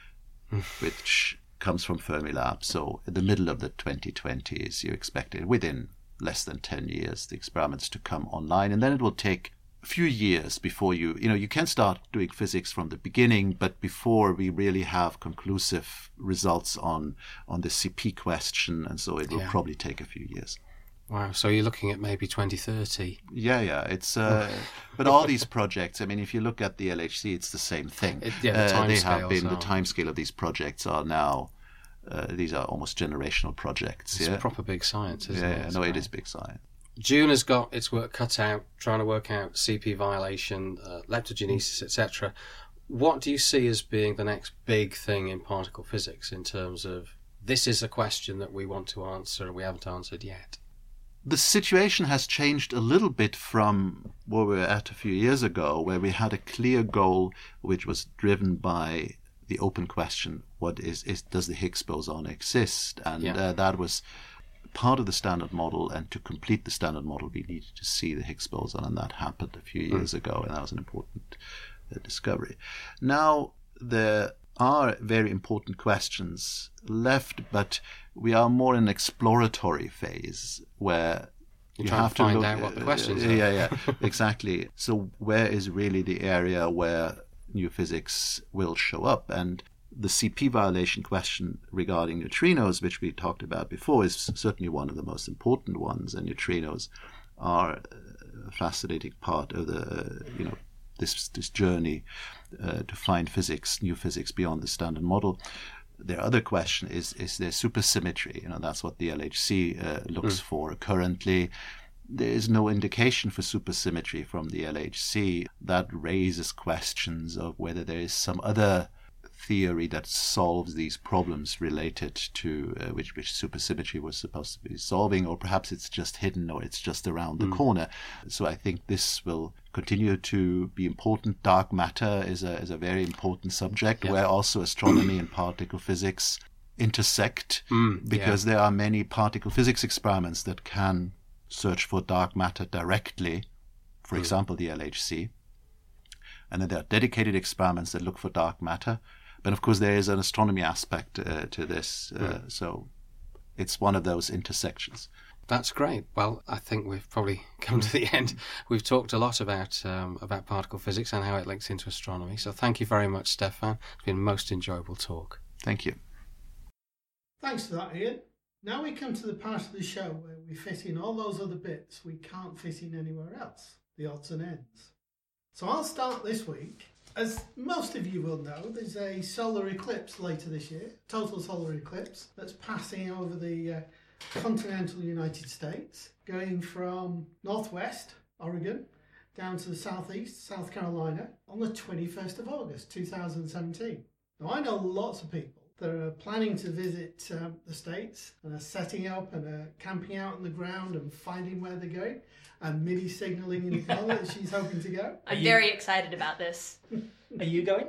which comes from Fermilab. So in the middle of the 2020s, you expect it within less than 10 years the experiments to come online, and then it will take a few years before you can start doing physics from the beginning, but before we really have conclusive results on the CP question, and so it will probably take a few years. Wow, so you're looking at maybe 2030. Yeah, it's but all these projects, I mean, if you look at the LHC, it's the same thing. The timescale of these projects are now these are almost generational projects. It's proper big science, isn't it? No, it is big science. DUNE has got its work cut out, trying to work out CP violation, leptogenesis, etc. What do you see as being the next big thing in particle physics in terms of this is a question that we want to answer and we haven't answered yet? The situation has changed a little bit from where we were at a few years ago, where we had a clear goal which was driven by the open question, does the Higgs boson exist? And that was part of the Standard Model, and to complete the Standard Model we needed to see the Higgs boson, and that happened a few years ago, and that was an important discovery. Now there are very important questions left, but we are more in an exploratory phase where you have to find look, out what the questions are. Yeah, exactly. So where is really the area where new physics will show up? And the CP violation question regarding neutrinos, which we talked about before, is certainly one of the most important ones, and neutrinos are a fascinating part of the this journey to find new physics beyond the standard model. Their other question is there supersymmetry? That's what the LHC looks for currently. There is no indication for supersymmetry from the LHC. That raises questions of whether there is some other theory that solves these problems related to which supersymmetry was supposed to be solving, or perhaps it's just hidden, or it's just around the corner. So I think this will continue to be important. Dark matter is a very important subject where also astronomy and particle physics intersect, because there are many particle physics experiments that can search for dark matter directly, for example the LHC, and then there are dedicated experiments that look for dark matter. But of course there is an astronomy aspect to this, so it's one of those intersections. That's great. Well, I think we've probably come to the end. We've talked a lot about particle physics and how it links into astronomy. So thank you very much, Stefan. It's been a most enjoyable talk. Thank you. Thanks for that, Ian. Now we come to the part of the show where we fit in all those other bits we can't fit in anywhere else, the odds and ends. So I'll start this week. As most of you will know, there's a solar eclipse later this year, total solar eclipse, that's passing over the continental United States, going from northwest Oregon down to the southeast South Carolina on the 21st of August 2017. Now I know lots of people that are planning to visit the States and are setting up and are camping out on the ground and finding where they're going, and Millie signalling in the corner that she's hoping to go. I'm very excited about this. Are you going?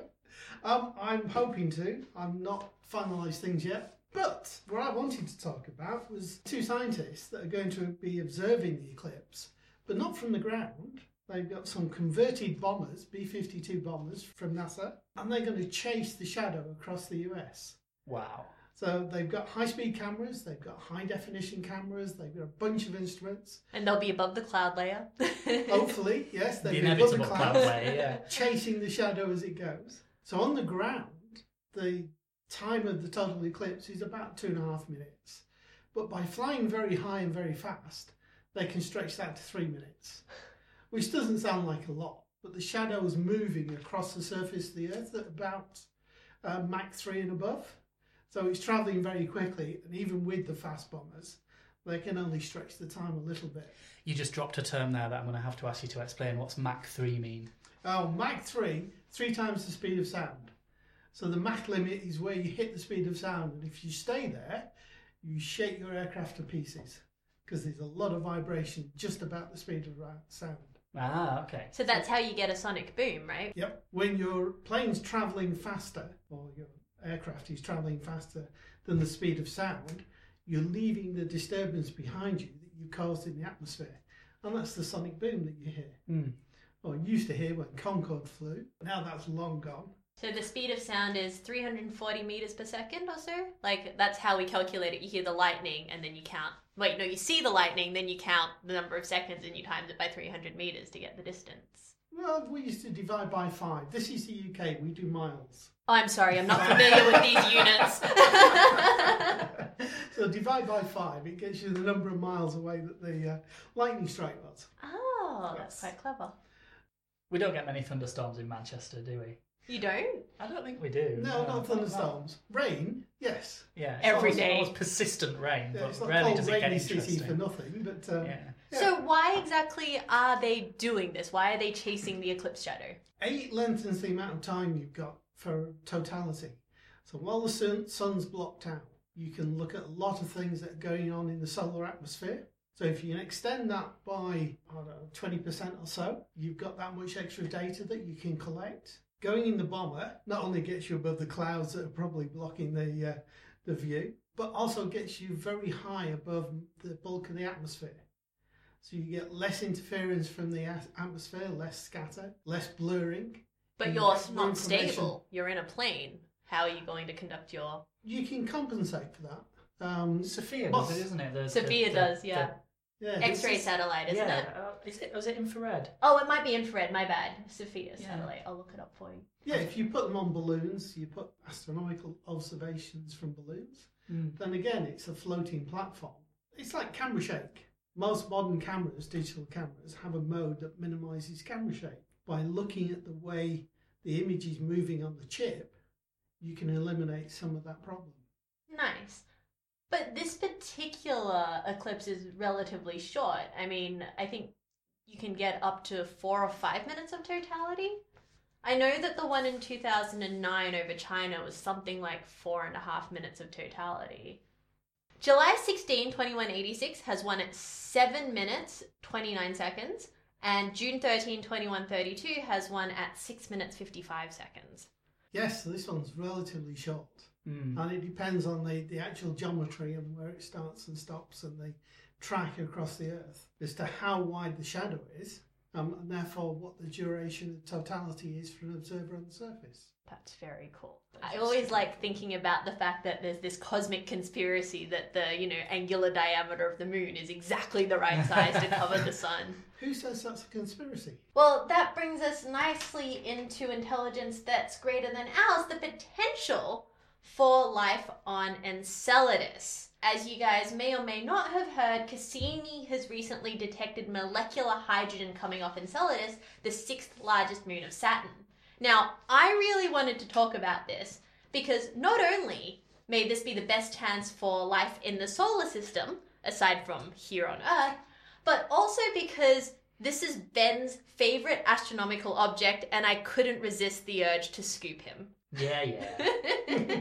I'm hoping to. I'm not finalised things yet. But what I wanted to talk about was two scientists that are going to be observing the eclipse, but not from the ground. They've got some converted bombers, B-52 bombers from NASA, and they're going to chase the shadow across the US. Wow. So they've got high-speed cameras, they've got high-definition cameras, they've got a bunch of instruments. And they'll be above the cloud layer. Hopefully, yes, they'll The be above the inevitable clouds, cloud layer, yeah. chasing the shadow as it goes. So on the ground, the time of the total eclipse is about 2.5 minutes. But by flying very high and very fast, they can stretch that to 3 minutes. Which doesn't sound like a lot, but the shadow is moving across the surface of the Earth at about Mach 3 and above. So it's travelling very quickly, and even with the fast bombers, they can only stretch the time a little bit. You just dropped a term there that I'm going to have to ask you to explain. What's Mach 3 mean? Oh, Mach 3, 3 times the speed of sound. So the Mach limit is where you hit the speed of sound, and if you stay there, you shake your aircraft to pieces, because there's a lot of vibration just about the speed of sound. Ah, okay. So that's how you get a sonic boom, right? Yep. When your plane's travelling faster, or your aircraft is travelling faster than the speed of sound, you're leaving the disturbance behind you that you caused in the atmosphere. And that's the sonic boom that you hear. Or used to hear when Concorde flew. Now that's long gone. So the speed of sound is 340 meters per second or so? Like, that's how we calculate it. You hear the lightning and then you count. Wait, no, you see the lightning, then you count the number of seconds and you times it by 300 meters to get the distance. Well, we used to divide by 5. This is the UK, we do miles. Oh, I'm sorry, I'm not familiar with these units. So divide by 5, it gets you the number of miles away that the lightning strike was. Oh, Yes. that's quite clever. We don't get many thunderstorms in Manchester, do we? You don't? I don't think we do. No, not thunderstorms. Rain, yes. Yeah, Every it's day. almost persistent rain, Yeah, it's but not rarely called does it get rainy city interesting. for nothing, but Yeah. So why exactly are they doing this? Why are they chasing the eclipse shadow? it lengthens the amount of time you've got for totality. So while the sun's blocked out, you can look at a lot of things that are going on in the solar atmosphere. So if you can extend that by, 20% or so, you've got that much extra data that you can collect. Going in the bomber not only gets you above the clouds that are probably blocking the view, but also gets you very high above the bulk of the atmosphere. So you get less interference from the atmosphere, less scatter, less blurring. But You you're get more not information. stable. You're in a plane. How are you going to conduct your... You can compensate for that. Sophia Well, does it, isn't it? Sophia does, yeah. Yeah, X-ray satellite, isn't it? Was it infrared? Oh, it might be infrared. My bad. Sophia satellite. I'll look it up for you. Yeah, if you put them on balloons, you put astronomical observations from balloons, then again, it's a floating platform. It's like camera shake. Most modern cameras, digital cameras, have a mode that minimises camera shake. By looking at the way the image is moving on the chip, you can eliminate some of that problem. Nice. But this particular eclipse is relatively short. I mean, I think you can get up to 4 or 5 minutes of totality. I know that the one in 2009 over China was something like 4.5 minutes of totality. July 16, 2186 has one at 7 minutes, 29 seconds. And June 13, 2132 has one at 6 minutes, 55 seconds. Yes, so this one's relatively short. And it depends on the actual geometry and where it starts and stops and the track across the Earth as to how wide the shadow is, and therefore what the duration of totality is for an observer on the surface. That's very cool. I always like thinking about the fact that there's this cosmic conspiracy that the, angular diameter of the moon is exactly the right size to cover the sun. Who says that's a conspiracy? Well, that brings us nicely into intelligence that's greater than ours, the potential for life on Enceladus. As you guys may or may not have heard, Cassini has recently detected molecular hydrogen coming off Enceladus, the 6th largest moon of Saturn. Now, I really wanted to talk about this because not only may this be the best chance for life in the solar system, aside from here on Earth, but also because this is Ben's favorite astronomical object and I couldn't resist the urge to scoop him. Yeah.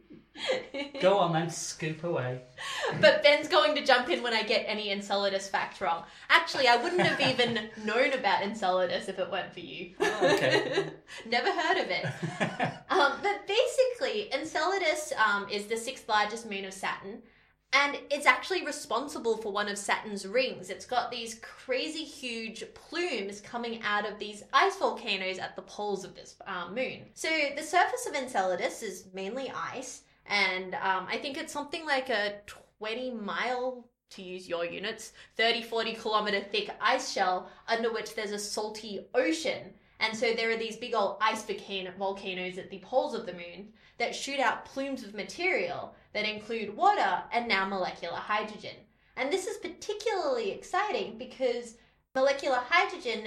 Go on then, scoop away. But Ben's going to jump in when I get any Enceladus fact wrong. Actually, I wouldn't have even known about Enceladus if it weren't for you. Oh, okay. Never heard of it. But basically, Enceladus is the 6th largest moon of Saturn, and it's actually responsible for one of Saturn's rings. It's got these crazy huge plumes coming out of these ice volcanoes at the poles of this moon. So the surface of Enceladus is mainly ice, and I think it's something like a 20-mile, to use your units, 30-40 kilometer thick ice shell under which there's a salty ocean. And so there are these big old ice volcanoes at the poles of the moon that shoot out plumes of material that include water and now molecular hydrogen. And this is particularly exciting because molecular hydrogen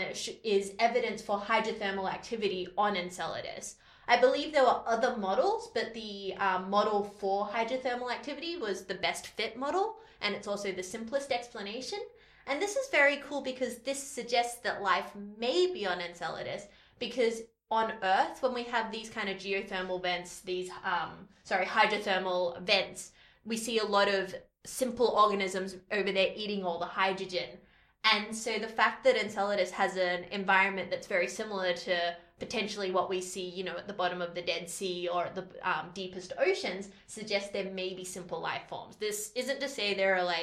is evidence for hydrothermal activity on Enceladus. I believe there were other models, but the model for hydrothermal activity was the best fit model, and it's also the simplest explanation. And this is very cool because this suggests that life may be on Enceladus, because on Earth, when we have these kind of geothermal vents, these hydrothermal vents, we see a lot of simple organisms over there eating all the hydrogen. And so the fact that Enceladus has an environment that's very similar to potentially what we see, at the bottom of the Dead Sea or at the deepest oceans suggests there may be simple life forms. This isn't to say there are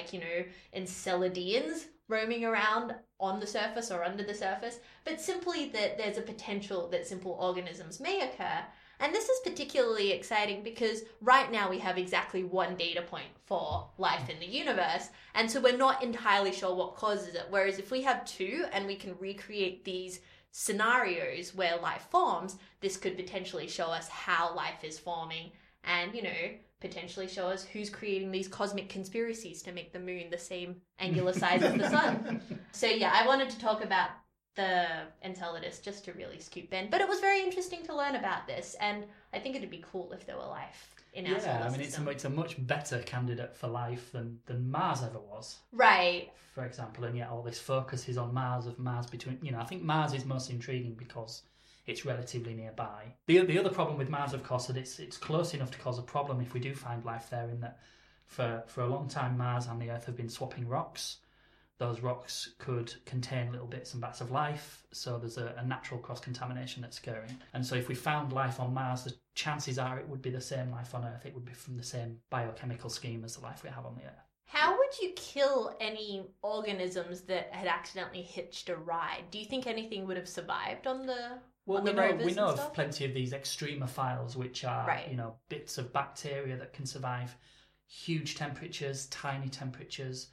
Enceladians roaming around on the surface or under the surface, but simply that there's a potential that simple organisms may occur. And this is particularly exciting because right now we have exactly one data point for life in the universe, and so we're not entirely sure what causes it. Whereas if we have two and we can recreate these scenarios where life forms, this could potentially show us how life is forming and, potentially show us who's creating these cosmic conspiracies to make the moon the same angular size as the sun. So yeah, I wanted to talk about the Enceladus just to really scoop in. But it was very interesting to learn about this, and I think it'd be cool if there were life in our solar system. It's a much better candidate for life than Mars ever was. Right. For example, and yet all this focus is on Mars between, I think Mars is most intriguing because it's relatively nearby. The other problem with Mars, of course, that it's close enough to cause a problem if we do find life there, in that for a long time Mars and the Earth have been swapping rocks. Those rocks could contain little bits and bats of life, so there's a natural cross-contamination that's occurring. And so if we found life on Mars, the chances are it would be the same life on Earth. It would be from the same biochemical scheme as the life we have on the Earth. How would you kill any organisms that had accidentally hitched a ride? Do you think anything would have survived on the Well, on the we know stuff? of plenty of these extremophiles, which are Right. bits of bacteria that can survive huge temperatures, tiny temperatures,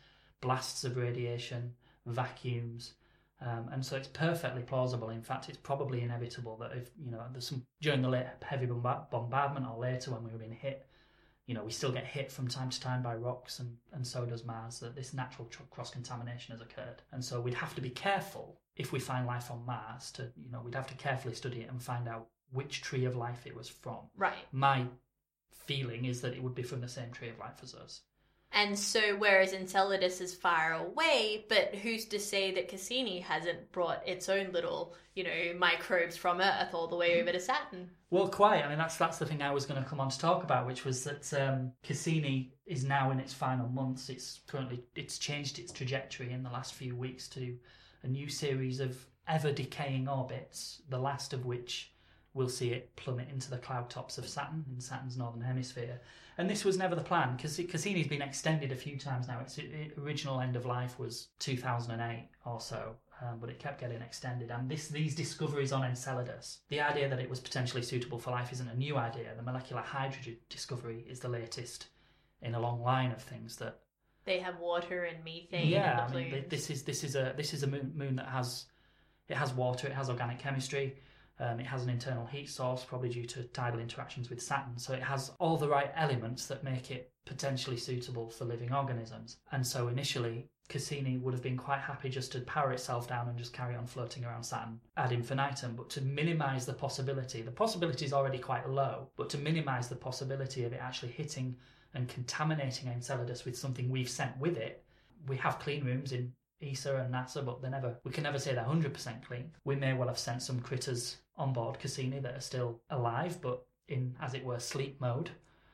blasts of radiation, vacuums. And so it's perfectly plausible. In fact, it's probably inevitable that if, there's some, during the late heavy bombardment or later when we were being hit, we still get hit from time to time by rocks, and so does Mars, that this natural cross-contamination has occurred. And so we'd have to be careful if we find life on Mars we'd have to carefully study it and find out which tree of life it was from. Right. My feeling is that it would be from the same tree of life as us. And so, whereas Enceladus is far away, but who's to say that Cassini hasn't brought its own little, microbes from Earth all the way over to Saturn? Well, quite. I mean, that's the thing I was going to come on to talk about, which was that Cassini is now in its final months. It's changed its trajectory in the last few weeks to a new series of ever-decaying orbits, the last of which will see it plummet into the cloud tops of Saturn in Saturn's northern hemisphere. And this was never the plan, because Cassini's been extended a few times now. Its original end of life was 2008 or so, but it kept getting extended. And these discoveries on Enceladus, the idea that it was potentially suitable for life isn't a new idea. The molecular hydrogen discovery is the latest in a long line of things that... They have water and methane. Yeah, and the I mean, this is a moon that has water, it has organic chemistry. It has an internal heat source, probably due to tidal interactions with Saturn. So it has all the right elements that make it potentially suitable for living organisms. And so initially, Cassini would have been quite happy just to power itself down and just carry on floating around Saturn ad infinitum. But to minimise the possibility is already quite low, but to minimise the possibility of it actually hitting and contaminating Enceladus with something we've sent with it, we have clean rooms in ESA and NASA, but we can never say they're 100% clean. We may well have sent some critters on board Cassini that are still alive, but in, as it were, sleep mode,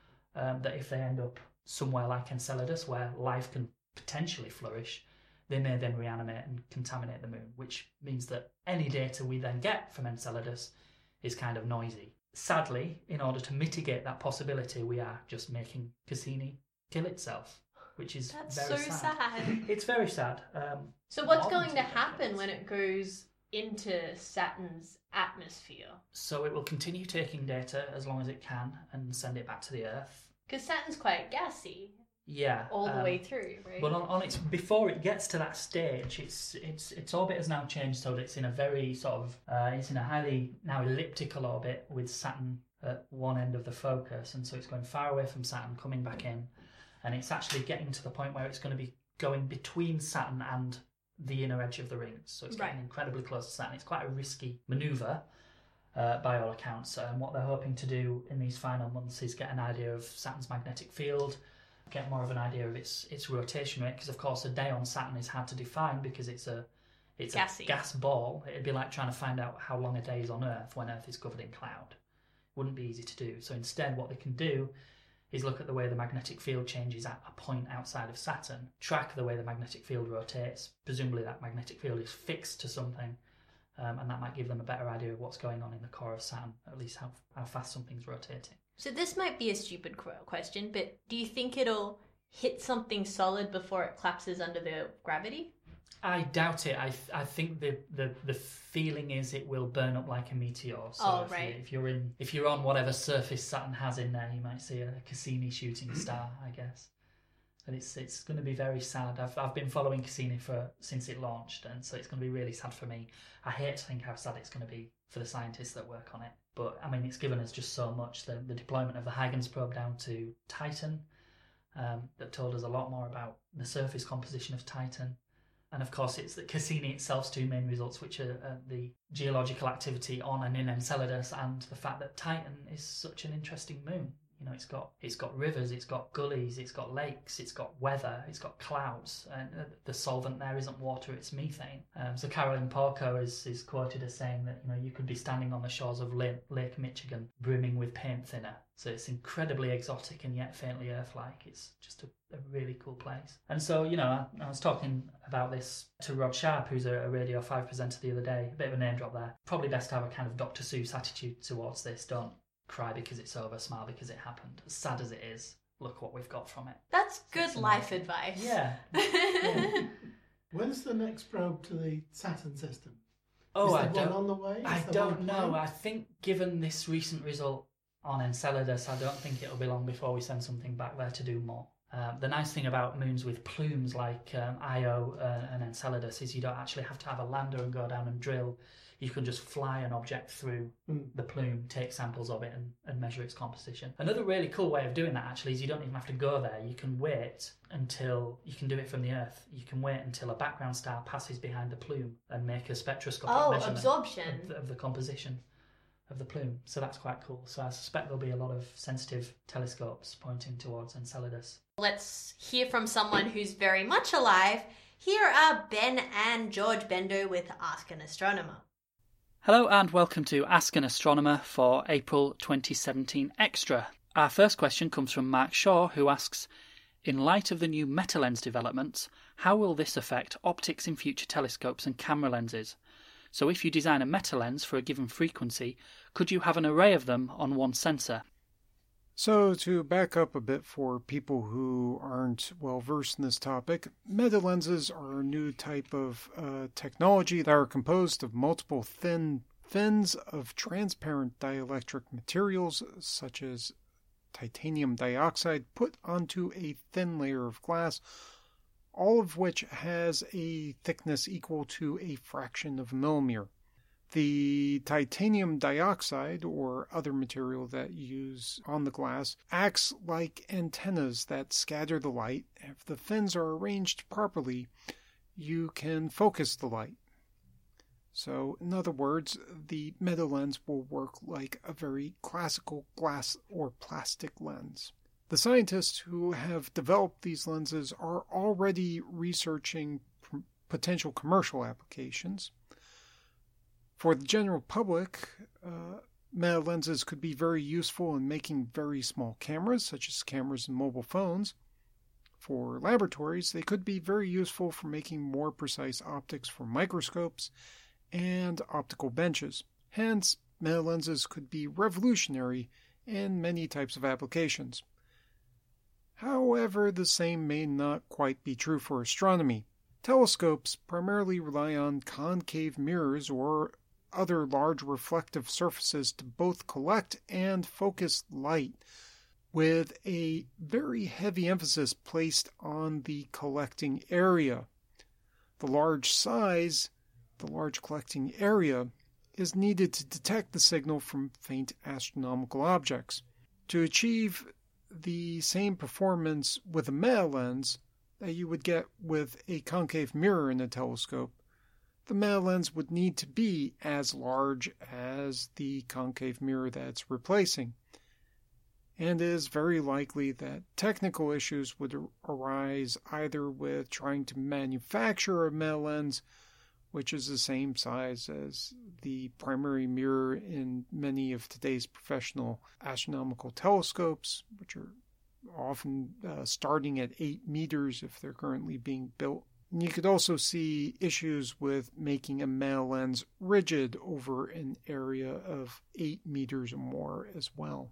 that if they end up somewhere like Enceladus, where life can potentially flourish, they may then reanimate and contaminate the moon, which means that any data we then get from Enceladus is kind of noisy. Sadly, in order to mitigate that possibility, we are just making Cassini kill itself, which is very sad. It's very sad. So what's going to happen when it goes into Saturn's atmosphere? So it will continue taking data as long as it can and send it back to the Earth. Because Saturn's quite gassy. Yeah. All the way through, right? But on its, before it gets to that stage, its orbit has now changed so that it's in a very sort of, it's in a highly now elliptical orbit with Saturn at one end of the focus, and so it's going far away from Saturn, coming back in, and it's actually getting to the point where it's going to be going between Saturn and the inner edge of the rings, so it's getting incredibly close to Saturn. It's quite a risky manoeuvre by all accounts, and what they're hoping to do in these final months is get an idea of Saturn's magnetic field, get more of an idea of its rotation rate, because of course a day on Saturn is hard to define because it's a gas ball. It'd be like trying to find out how long a day is on Earth when Earth is covered in cloud. Wouldn't be easy to do. So instead what they can do is look at the way the magnetic field changes at a point outside of Saturn, track the way the magnetic field rotates. Presumably that magnetic field is fixed to something, and that might give them a better idea of what's going on in the core of Saturn, at least how fast something's rotating. So this might be a stupid question, but do you think it'll hit something solid before it collapses under the gravity? I doubt it. I think the feeling is it will burn up like a meteor. So if you're on whatever surface Saturn has in there, you might see a Cassini shooting star, I guess. And it's going to be very sad. I've been following Cassini since it launched, and so it's going to be really sad for me. I hate to think how sad it's going to be for the scientists that work on it. But I mean, it's given us just so much. The deployment of the Huygens probe down to Titan, that told us a lot more about the surface composition of Titan. And of course, it's Cassini itself's two main results, which are the geological activity on and in Enceladus, and the fact that Titan is such an interesting moon. You know, it's got rivers, it's got gullies, it's got lakes, it's got weather, it's got clouds, and the solvent there isn't water, it's methane. So Carolyn Porco is quoted as saying that, you know, you could be standing on the shores of Lake Michigan brimming with paint thinner. So it's incredibly exotic and yet faintly Earth-like. It's just a really cool place. And so, you know, I was talking about this to Rod Sharp, who's a Radio 5 presenter the other day. A bit of a name drop there. Probably best to have a kind of Dr. Seuss attitude towards this. Don't cry because it's over, smile because it happened. As sad as it is, look what we've got from it. That's good life advice. Yeah. When's the next probe to the Saturn system? Oh, is there one on the way? I don't know. I think given this recent result on Enceladus, I don't think it'll be long before we send something back there to do more. The nice thing about moons with plumes like Io and Enceladus is you don't actually have to have a lander and go down and drill. You can just fly an object through the plume, take samples of it and measure its composition. Another really cool way of doing that actually is you don't even have to go there. You can wait until, you can do it from the Earth. You can wait until a background star passes behind the plume and make a spectroscopic measurement absorption of the composition of the plume. So that's quite cool. So I suspect there'll be a lot of sensitive telescopes pointing towards Enceladus. Let's hear from someone who's very much alive. Here are Ben and George Bendo with Ask an Astronomer. Hello and welcome to Ask an Astronomer for April 2017 Extra. Our first question comes from Mark Shaw, who asks, in light of the new meta-lens developments, how will this affect optics in future telescopes and camera lenses? So if you design a meta-lens for a given frequency, could you have an array of them on one sensor? So, to back up a bit for people who aren't well versed in this topic, meta-lenses are a new type of technology that are composed of multiple thin fins of transparent dielectric materials, such as titanium dioxide, put onto a thin layer of glass, all of which has a thickness equal to a fraction of a millimeter. The titanium dioxide, or other material that you use on the glass, acts like antennas that scatter the light. If the fins are arranged properly, you can focus the light. So, in other words, the meta-lens will work like a very classical glass or plastic lens. The scientists who have developed these lenses are already researching potential commercial applications. For the general public, meta-lenses could be very useful in making very small cameras, such as cameras in mobile phones. For laboratories, they could be very useful for making more precise optics for microscopes and optical benches. Hence, meta-lenses could be revolutionary in many types of applications. However, the same may not quite be true for astronomy. Telescopes primarily rely on concave mirrors or other large reflective surfaces to both collect and focus light, with a very heavy emphasis placed on the collecting area. The large size, the large collecting area, is needed to detect the signal from faint astronomical objects. To achieve the same performance with a meta-lens that you would get with a concave mirror in a telescope, the meta-lens would need to be as large as the concave mirror that it's replacing. And it is very likely that technical issues would arise either with trying to manufacture a meta-lens, which is the same size as the primary mirror in many of today's professional astronomical telescopes, which are often starting at 8 meters if they're currently being built. And you could also see issues with making a meta-lens rigid over an area of 8 meters or more as well.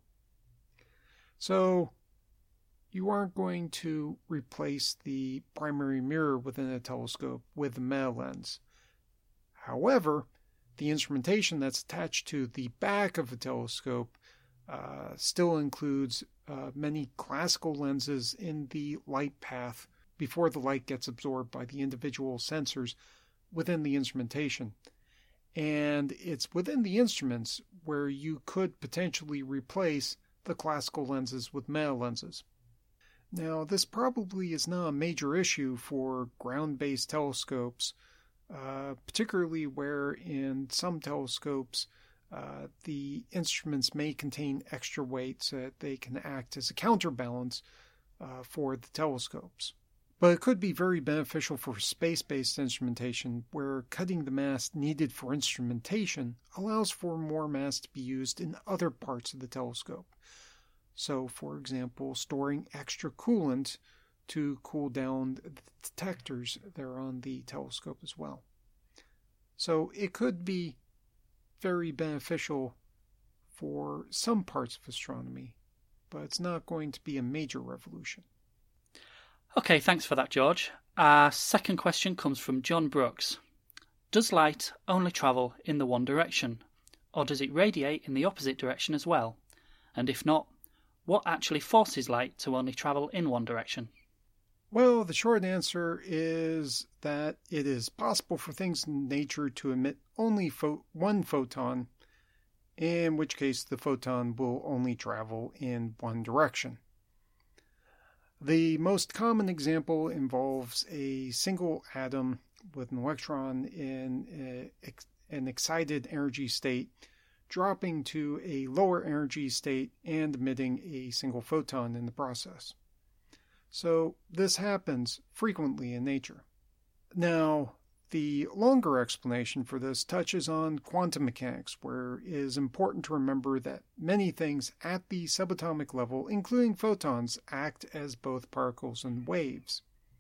So, you aren't going to replace the primary mirror within a telescope with a meta-lens. However, the instrumentation that's attached to the back of a telescope still includes many classical lenses in the light path before the light gets absorbed by the individual sensors within the instrumentation. And it's within the instruments where you could potentially replace the classical lenses with meta-lenses. Now, this probably is not a major issue for ground-based telescopes, particularly where in some telescopes the instruments may contain extra weight so that they can act as a counterbalance for the telescopes. But it could be very beneficial for space-based instrumentation, where cutting the mass needed for instrumentation allows for more mass to be used in other parts of the telescope. So, for example, storing extra coolant to cool down the detectors that are on the telescope as well. So it could be very beneficial for some parts of astronomy, but it's not going to be a major revolution. Okay, thanks for that, George. Our second question comes from John Brooks. Does light only travel in the one direction, or does it radiate in the opposite direction as well? And if not, What actually forces light to only travel in one direction? Well, the short answer is that it is possible for things in nature to emit only one photon, in which case the photon will only travel in one direction. The most common example involves a single atom with an electron in an excited energy state dropping to a lower energy state and emitting a single photon in the process. So this happens frequently in nature. Now, the longer explanation for this touches on quantum mechanics, where it is important to remember that many things at the subatomic level, including photons, act as both particles and waves.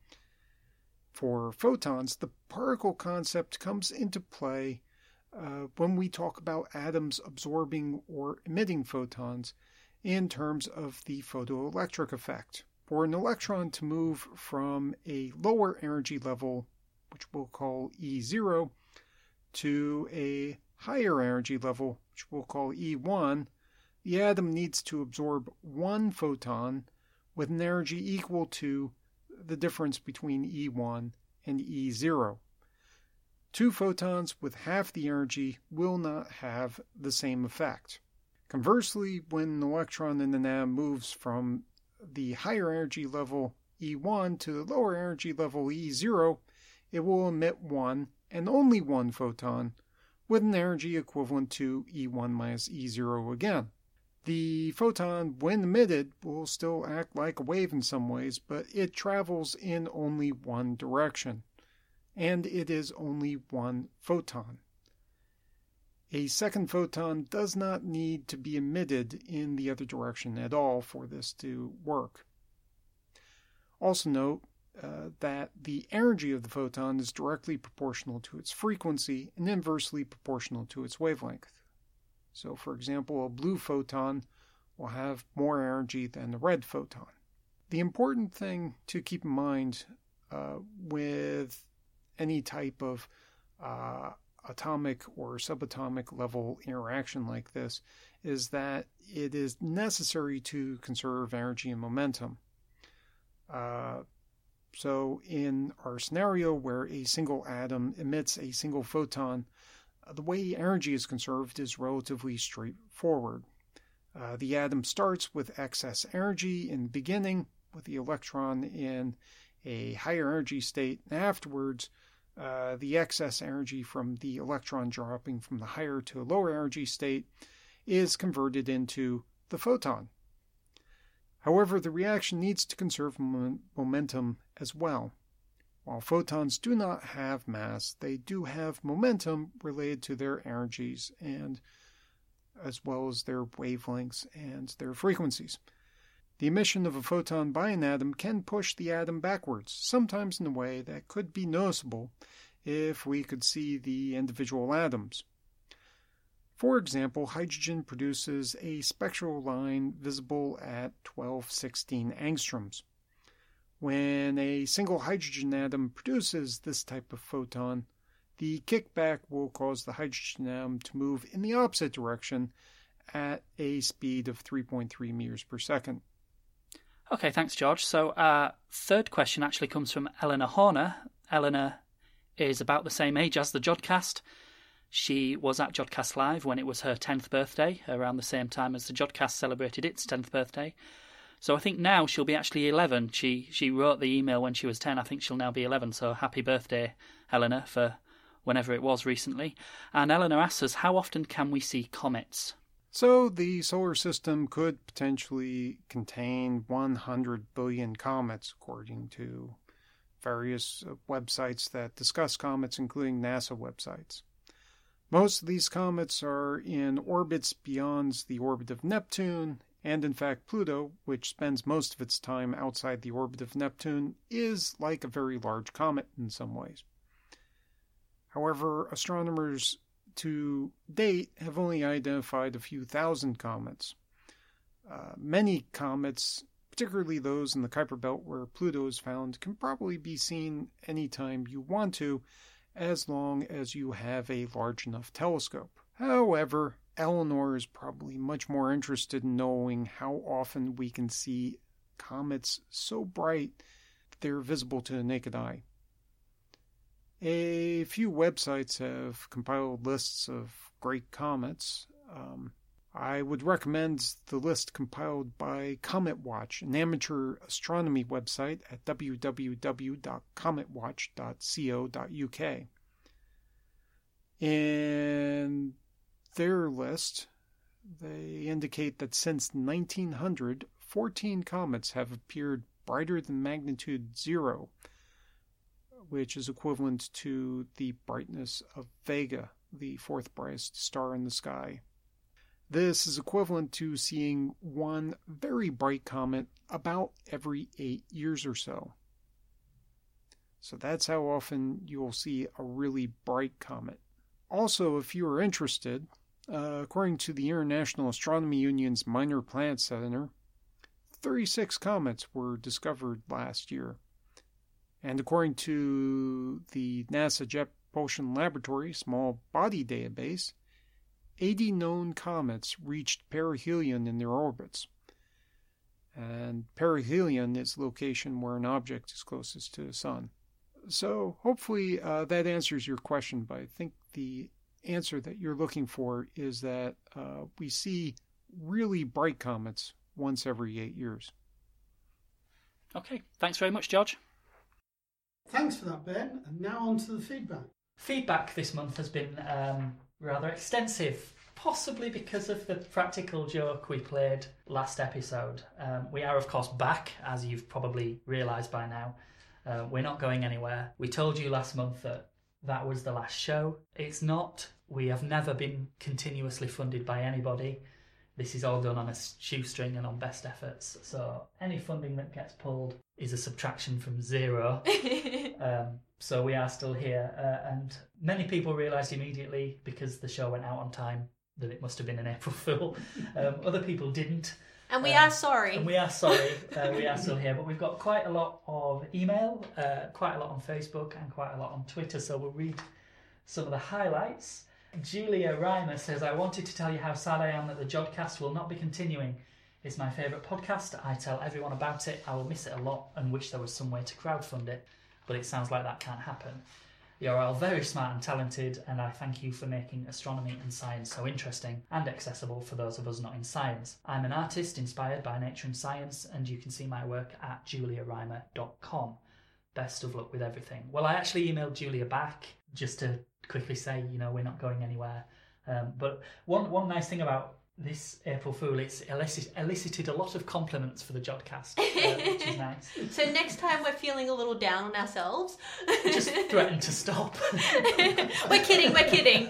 For photons, the particle concept comes into play when we talk about atoms absorbing or emitting photons in terms of the photoelectric effect. For an electron to move from a lower energy level, which we'll call E0, to a higher energy level, which we'll call E1, the atom needs to absorb one photon with an energy equal to the difference between E1 and E0. Two photons with half the energy will not have the same effect. Conversely, when an electron in an atom moves from the higher energy level E1 to the lower energy level E0, it will emit one and only one photon with an energy equivalent to E1 minus E0 again. The photon, when emitted, will still act like a wave in some ways, but it travels in only one direction, and it is only one photon. A second photon does not need to be emitted in the other direction at all for this to work. Also note that the energy of the photon is directly proportional to its frequency and inversely proportional to its wavelength. So, for example, a blue photon will have more energy than a red photon. The important thing to keep in mind with any type of atomic or subatomic level interaction like this is that it is necessary to conserve energy and momentum. So in our scenario where a single atom emits a single photon, the way energy is conserved is relatively straightforward. The atom starts with excess energy in the beginning, with the electron in a higher energy state, and afterwards the excess energy from the electron dropping from the higher to a lower energy state is converted into the photon. However, the reaction needs to conserve momentum as well. While photons do not have mass, they do have momentum related to their energies and as well as their wavelengths and their frequencies. The emission of a photon by an atom can push the atom backwards, sometimes in a way that could be noticeable if we could see the individual atoms. For example, hydrogen produces a spectral line visible at 1216 angstroms. When a single hydrogen atom produces this type of photon, the kickback will cause the hydrogen atom to move in the opposite direction at a speed of 3.3 meters per second. Okay, thanks, George. So our third question actually comes from Eleanor Horner. Eleanor is about the same age as the Jodcast. She was at Jodcast Live when it was her 10th birthday, around the same time as the Jodcast celebrated its 10th birthday. So I think now she'll be actually 11. She wrote the email when she was 10. I think she'll now be 11. So happy birthday, Eleanor, for whenever it was recently. And Eleanor asks us, how often can we see comets? So the solar system could potentially contain 100 billion comets, according to various websites that discuss comets, including NASA websites. Most of these comets are in orbits beyond the orbit of Neptune, and in fact Pluto, which spends most of its time outside the orbit of Neptune, is like a very large comet in some ways. However, astronomers to date have only identified a few thousand comets. Many comets, particularly those in the Kuiper Belt where Pluto is found, can probably be seen anytime you want to, as long as you have a large enough telescope. However, Eleanor is probably much more interested in knowing how often we can see comets so bright they're visible to the naked eye. A few websites have compiled lists of great comets. I would recommend the list compiled by Comet Watch, an amateur astronomy website at www.cometwatch.co.uk. In their list, they indicate that since 1900, 14 comets have appeared brighter than magnitude 0, which is equivalent to the brightness of Vega, the fourth brightest star in the sky. This is equivalent to seeing one very bright comet about every 8 years or so. So that's how often you'll see a really bright comet. Also, if you are interested, according to the International Astronomy Union's Minor Planet Center, 36 comets were discovered last year. And according to the NASA Jet Propulsion Laboratory Small Body Database, 80 known comets reached perihelion in their orbits. And perihelion is the location where an object is closest to the sun. So hopefully that answers your question, but I think the answer that you're looking for is that we see really bright comets once every 8 years. Okay, thanks very much, George. Thanks for that, Ben. And now on to the feedback. Feedback this month has been rather extensive, possibly because of the practical joke we played last episode. We are, of course, back, as you've probably realised by now. We're not going anywhere. We told you last month that that was the last show. It's not. We have never been continuously funded by anybody. This is all done on a shoestring and on best efforts. So any funding that gets pulled is a subtraction from zero. So we are still here. And many people realised immediately, because the show went out on time, that it must have been an April Fool. Other people didn't. And we are sorry. And we are sorry. We are still here. But we've got quite a lot of email, quite a lot on Facebook, and quite a lot on Twitter. So we'll read some of the highlights. Julia Reimer says, I wanted to tell you how sad I am that the Jodcast will not be continuing. It's my favourite podcast. I tell everyone about it. I will miss it a lot and wish there was some way to crowdfund it. But it sounds like that can't happen. You're all very smart and talented, and I thank you for making astronomy and science so interesting and accessible for those of us not in science. I'm an artist inspired by nature and science, and you can see my work at juliareimer.com. Best of luck with everything. Well, I actually emailed Julia back just to quickly say, we're not going anywhere. But one nice thing about this April Fool, it's elicited a lot of compliments for the Jodcast, which is nice. So next time we're feeling a little down on ourselves, just threaten to stop. We're kidding.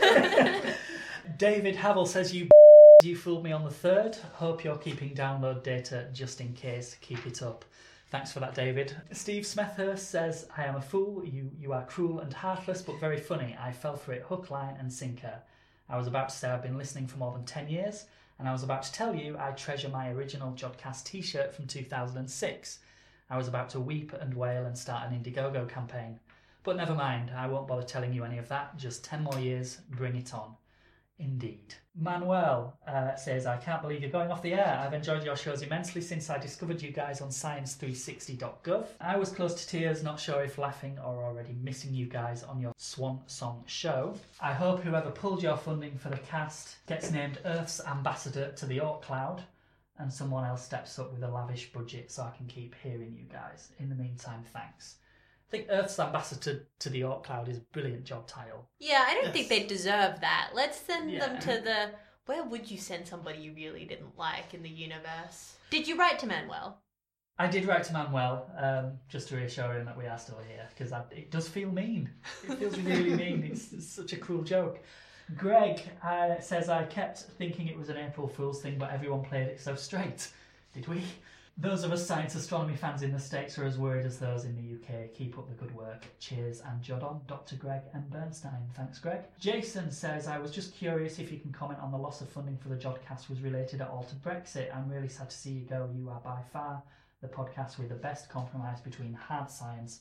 David Havel says, you fooled me on the 3rd. Hope you're keeping download data just in case. Keep it up. Thanks for that, David. Steve Smethurst says, I am a fool. You are cruel and heartless, but very funny. I fell for it hook, line and sinker. I was about to say I've been listening for more than 10 years, and I was about to tell you I treasure my original Jodcast t-shirt from 2006. I was about to weep and wail and start an Indiegogo campaign. But never mind, I won't bother telling you any of that. Just 10 more years, bring it on. Indeed. Manuel says, I can't believe you're going off the air. I've enjoyed your shows immensely since I discovered you guys on science360.gov. I was close to tears, not sure if laughing or already missing you guys on your swan song show. I hope whoever pulled your funding for the cast gets named Earth's ambassador to the Oort cloud, and someone else steps up with a lavish budget so I can keep hearing you guys. In the meantime, thanks. I think Earth's ambassador to the Oort cloud is a brilliant job title. Yeah, I don't think they deserve that. Let's send them to the... Where would you send somebody you really didn't like in the universe? Did you write to Manuel? I did write to Manuel, just to reassure him that we are still here, because it does feel mean. It feels really mean. It's such a cruel joke. Greg says, I kept thinking it was an April Fool's thing, but everyone played it so straight. Did we? Those of us science astronomy fans in the States are as worried as those in the UK. Keep up the good work. Cheers and Jod on, Dr. Greg and Bernstein. Thanks, Greg. Jason says, I was just curious if you can comment on the loss of funding for the Jodcast was related at all to Brexit. I'm really sad to see you go. You are by far the podcast with the best compromise between hard science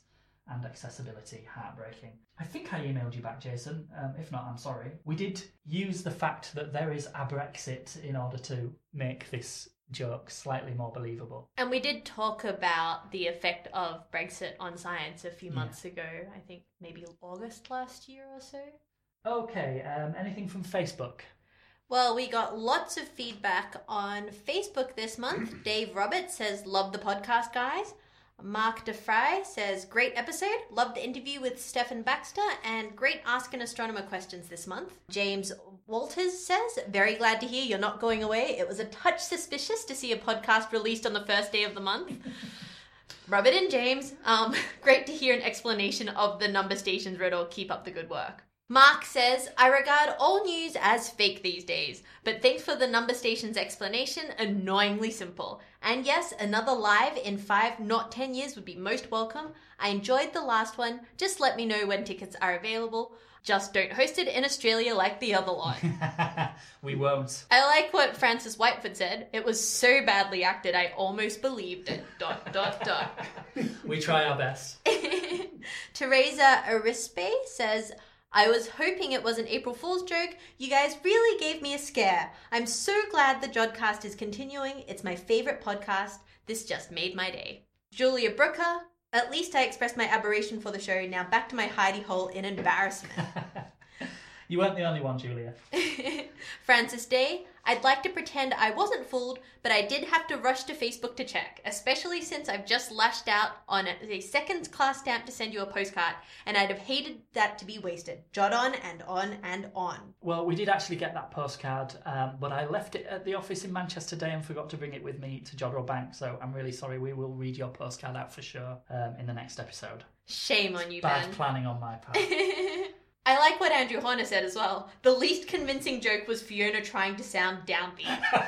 and accessibility heartbreaking. I think I emailed you back, Jason. If not, I'm sorry. We did use the fact that there is a Brexit in order to make this joke slightly more believable. And we did talk about the effect of Brexit on science a few months ago. I think maybe August last year or so. Okay, anything from Facebook? Well, we got lots of feedback on Facebook this month. Dave Roberts says, love the podcast, guys. Mark DeFry says, great episode. Love the interview with Stefan Baxter and great Ask an Astronomer questions this month. James Walters says, very glad to hear you're not going away. It was a touch suspicious to see a podcast released on the first day of the month. Rub it in, James. Great to hear an explanation of the number stations riddle. Keep up the good work. Mark says, I regard all news as fake these days, but thanks for the number stations explanation, annoyingly simple. And yes, another live in 5, not 10 years would be most welcome. I enjoyed the last one. Just let me know when tickets are available. Just don't host it in Australia like the other lot. We won't. I like what Francis Whitefoot said. It was so badly acted, I almost believed it. ... We try our best. Teresa Arispe says, I was hoping it was an April Fool's joke. You guys really gave me a scare. I'm so glad the Jodcast is continuing. It's my favourite podcast. This just made my day. Julia Brooker, at least I expressed my aberration for the show. Now back to my hidey hole in embarrassment. You weren't the only one, Julia. Francis Day, I'd like to pretend I wasn't fooled, but I did have to rush to Facebook to check, especially since I've just lashed out on a second-class stamp to send you a postcard, and I'd have hated that to be wasted. Jot on and on and on. Well, we did actually get that postcard, but I left it at the office in Manchester today and forgot to bring it with me to Jodrell Bank, so I'm really sorry. We will read your postcard out for sure in the next episode. Shame on you, Ben. Bad planning on my part. I like what Andrew Horner said as well. The least convincing joke was Fiona trying to sound downbeat.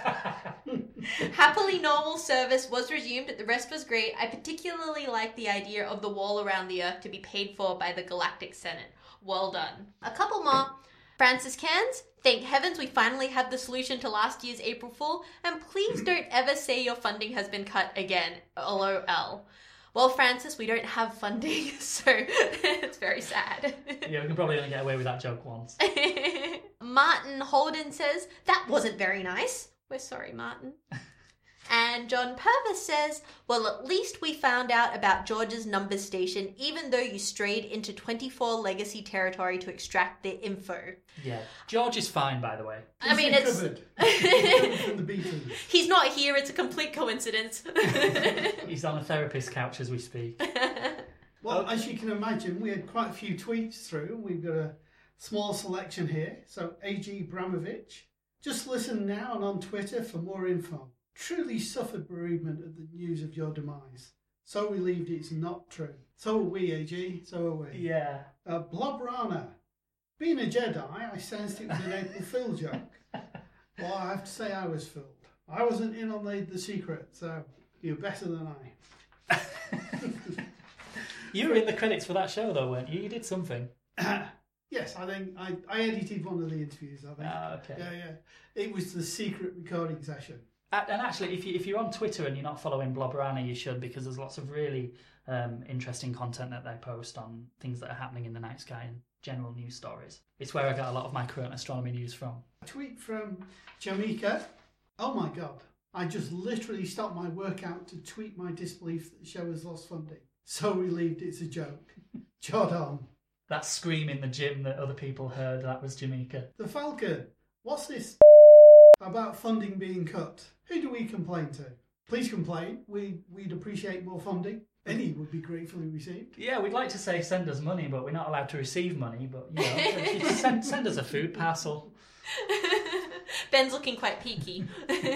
Happily normal service was resumed. The rest was great. I particularly like the idea of the wall around the Earth to be paid for by the Galactic Senate. Well done. A couple more. Francis Cairns, thank heavens we finally have the solution to last year's April Fool, and please don't ever say your funding has been cut again. LOL. Well, Francis, we don't have funding, so it's very sad. Yeah, we can probably only get away with that joke once. Martin Holden says, that wasn't very nice. We're sorry, Martin. And John Purvis says, well, at least we found out about George's number station, even though you strayed into 24 legacy territory to extract the info. Yeah. George is fine, by the way. I mean, it's... From the Beatles. He's not here, it's a complete coincidence. He's on a therapist couch as we speak. Well, as you can imagine, we had quite a few tweets through. We've got a small selection here. So, A.G. Bramovich, just listen now and on Twitter for more info. Truly suffered bereavement at the news of your demise. So relieved it's not true. So are we, AG. So are we. Yeah. Blob Rana. Being a Jedi, I sensed it was an April Fool joke. Well, I have to say I was fooled. I wasn't in on the secret, so you're better than I. You were in the credits for that show, though, weren't you? You did something. Yes, I think I edited one of the interviews, I think. Ah, okay. Yeah. It was the secret recording session. And actually, if you're on Twitter and you're not following Blobberana, you should, because there's lots of really interesting content that they post on things that are happening in the night sky and general news stories. It's where I got a lot of my current astronomy news from. A tweet from Jamaica. Oh my God, I just literally stopped my workout to tweet my disbelief that the show has lost funding. So relieved it's a joke. Jot on. That scream in the gym that other people heard, that was Jamaica. The Falcon. What's this about funding being cut? Who do we complain to? Please complain. We'd appreciate more funding. Any would be gratefully received. Yeah, we'd like to say send us money, but we're not allowed to receive money. But, you know, send us a food parcel. Ben's looking quite peaky.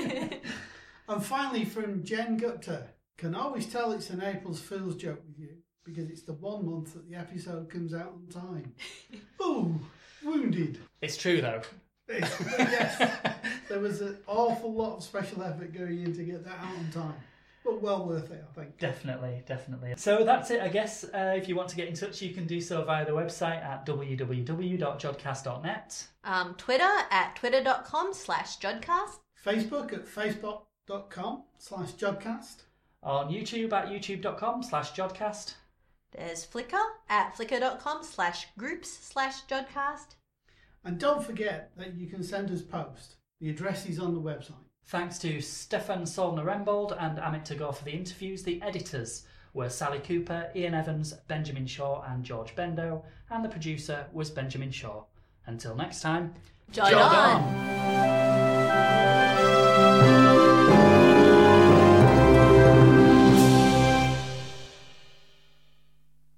And finally from Jen Gupta. Can always tell it's an April's Fool's joke with you because it's the 1 month that the episode comes out on time. Ooh, wounded. It's true, though. Yes, there was an awful lot of special effort going in to get that out on time. But well worth it, I think. Definitely. So that's it, I guess. If you want to get in touch, you can do so via the website at www.jodcast.net. Twitter at twitter.com/Jodcast. Facebook at facebook.com/Jodcast. On YouTube at youtube.com/Jodcast. There's Flickr at flickr.com/groups/Jodcast. And don't forget that you can send us post. The address is on the website. Thanks to Stefan Solner-Rembold and Amit Tagore for the interviews. The editors were Sally Cooper, Ian Evans, Benjamin Shaw and George Bendo, and the producer was Benjamin Shaw. Until next time, Jod on!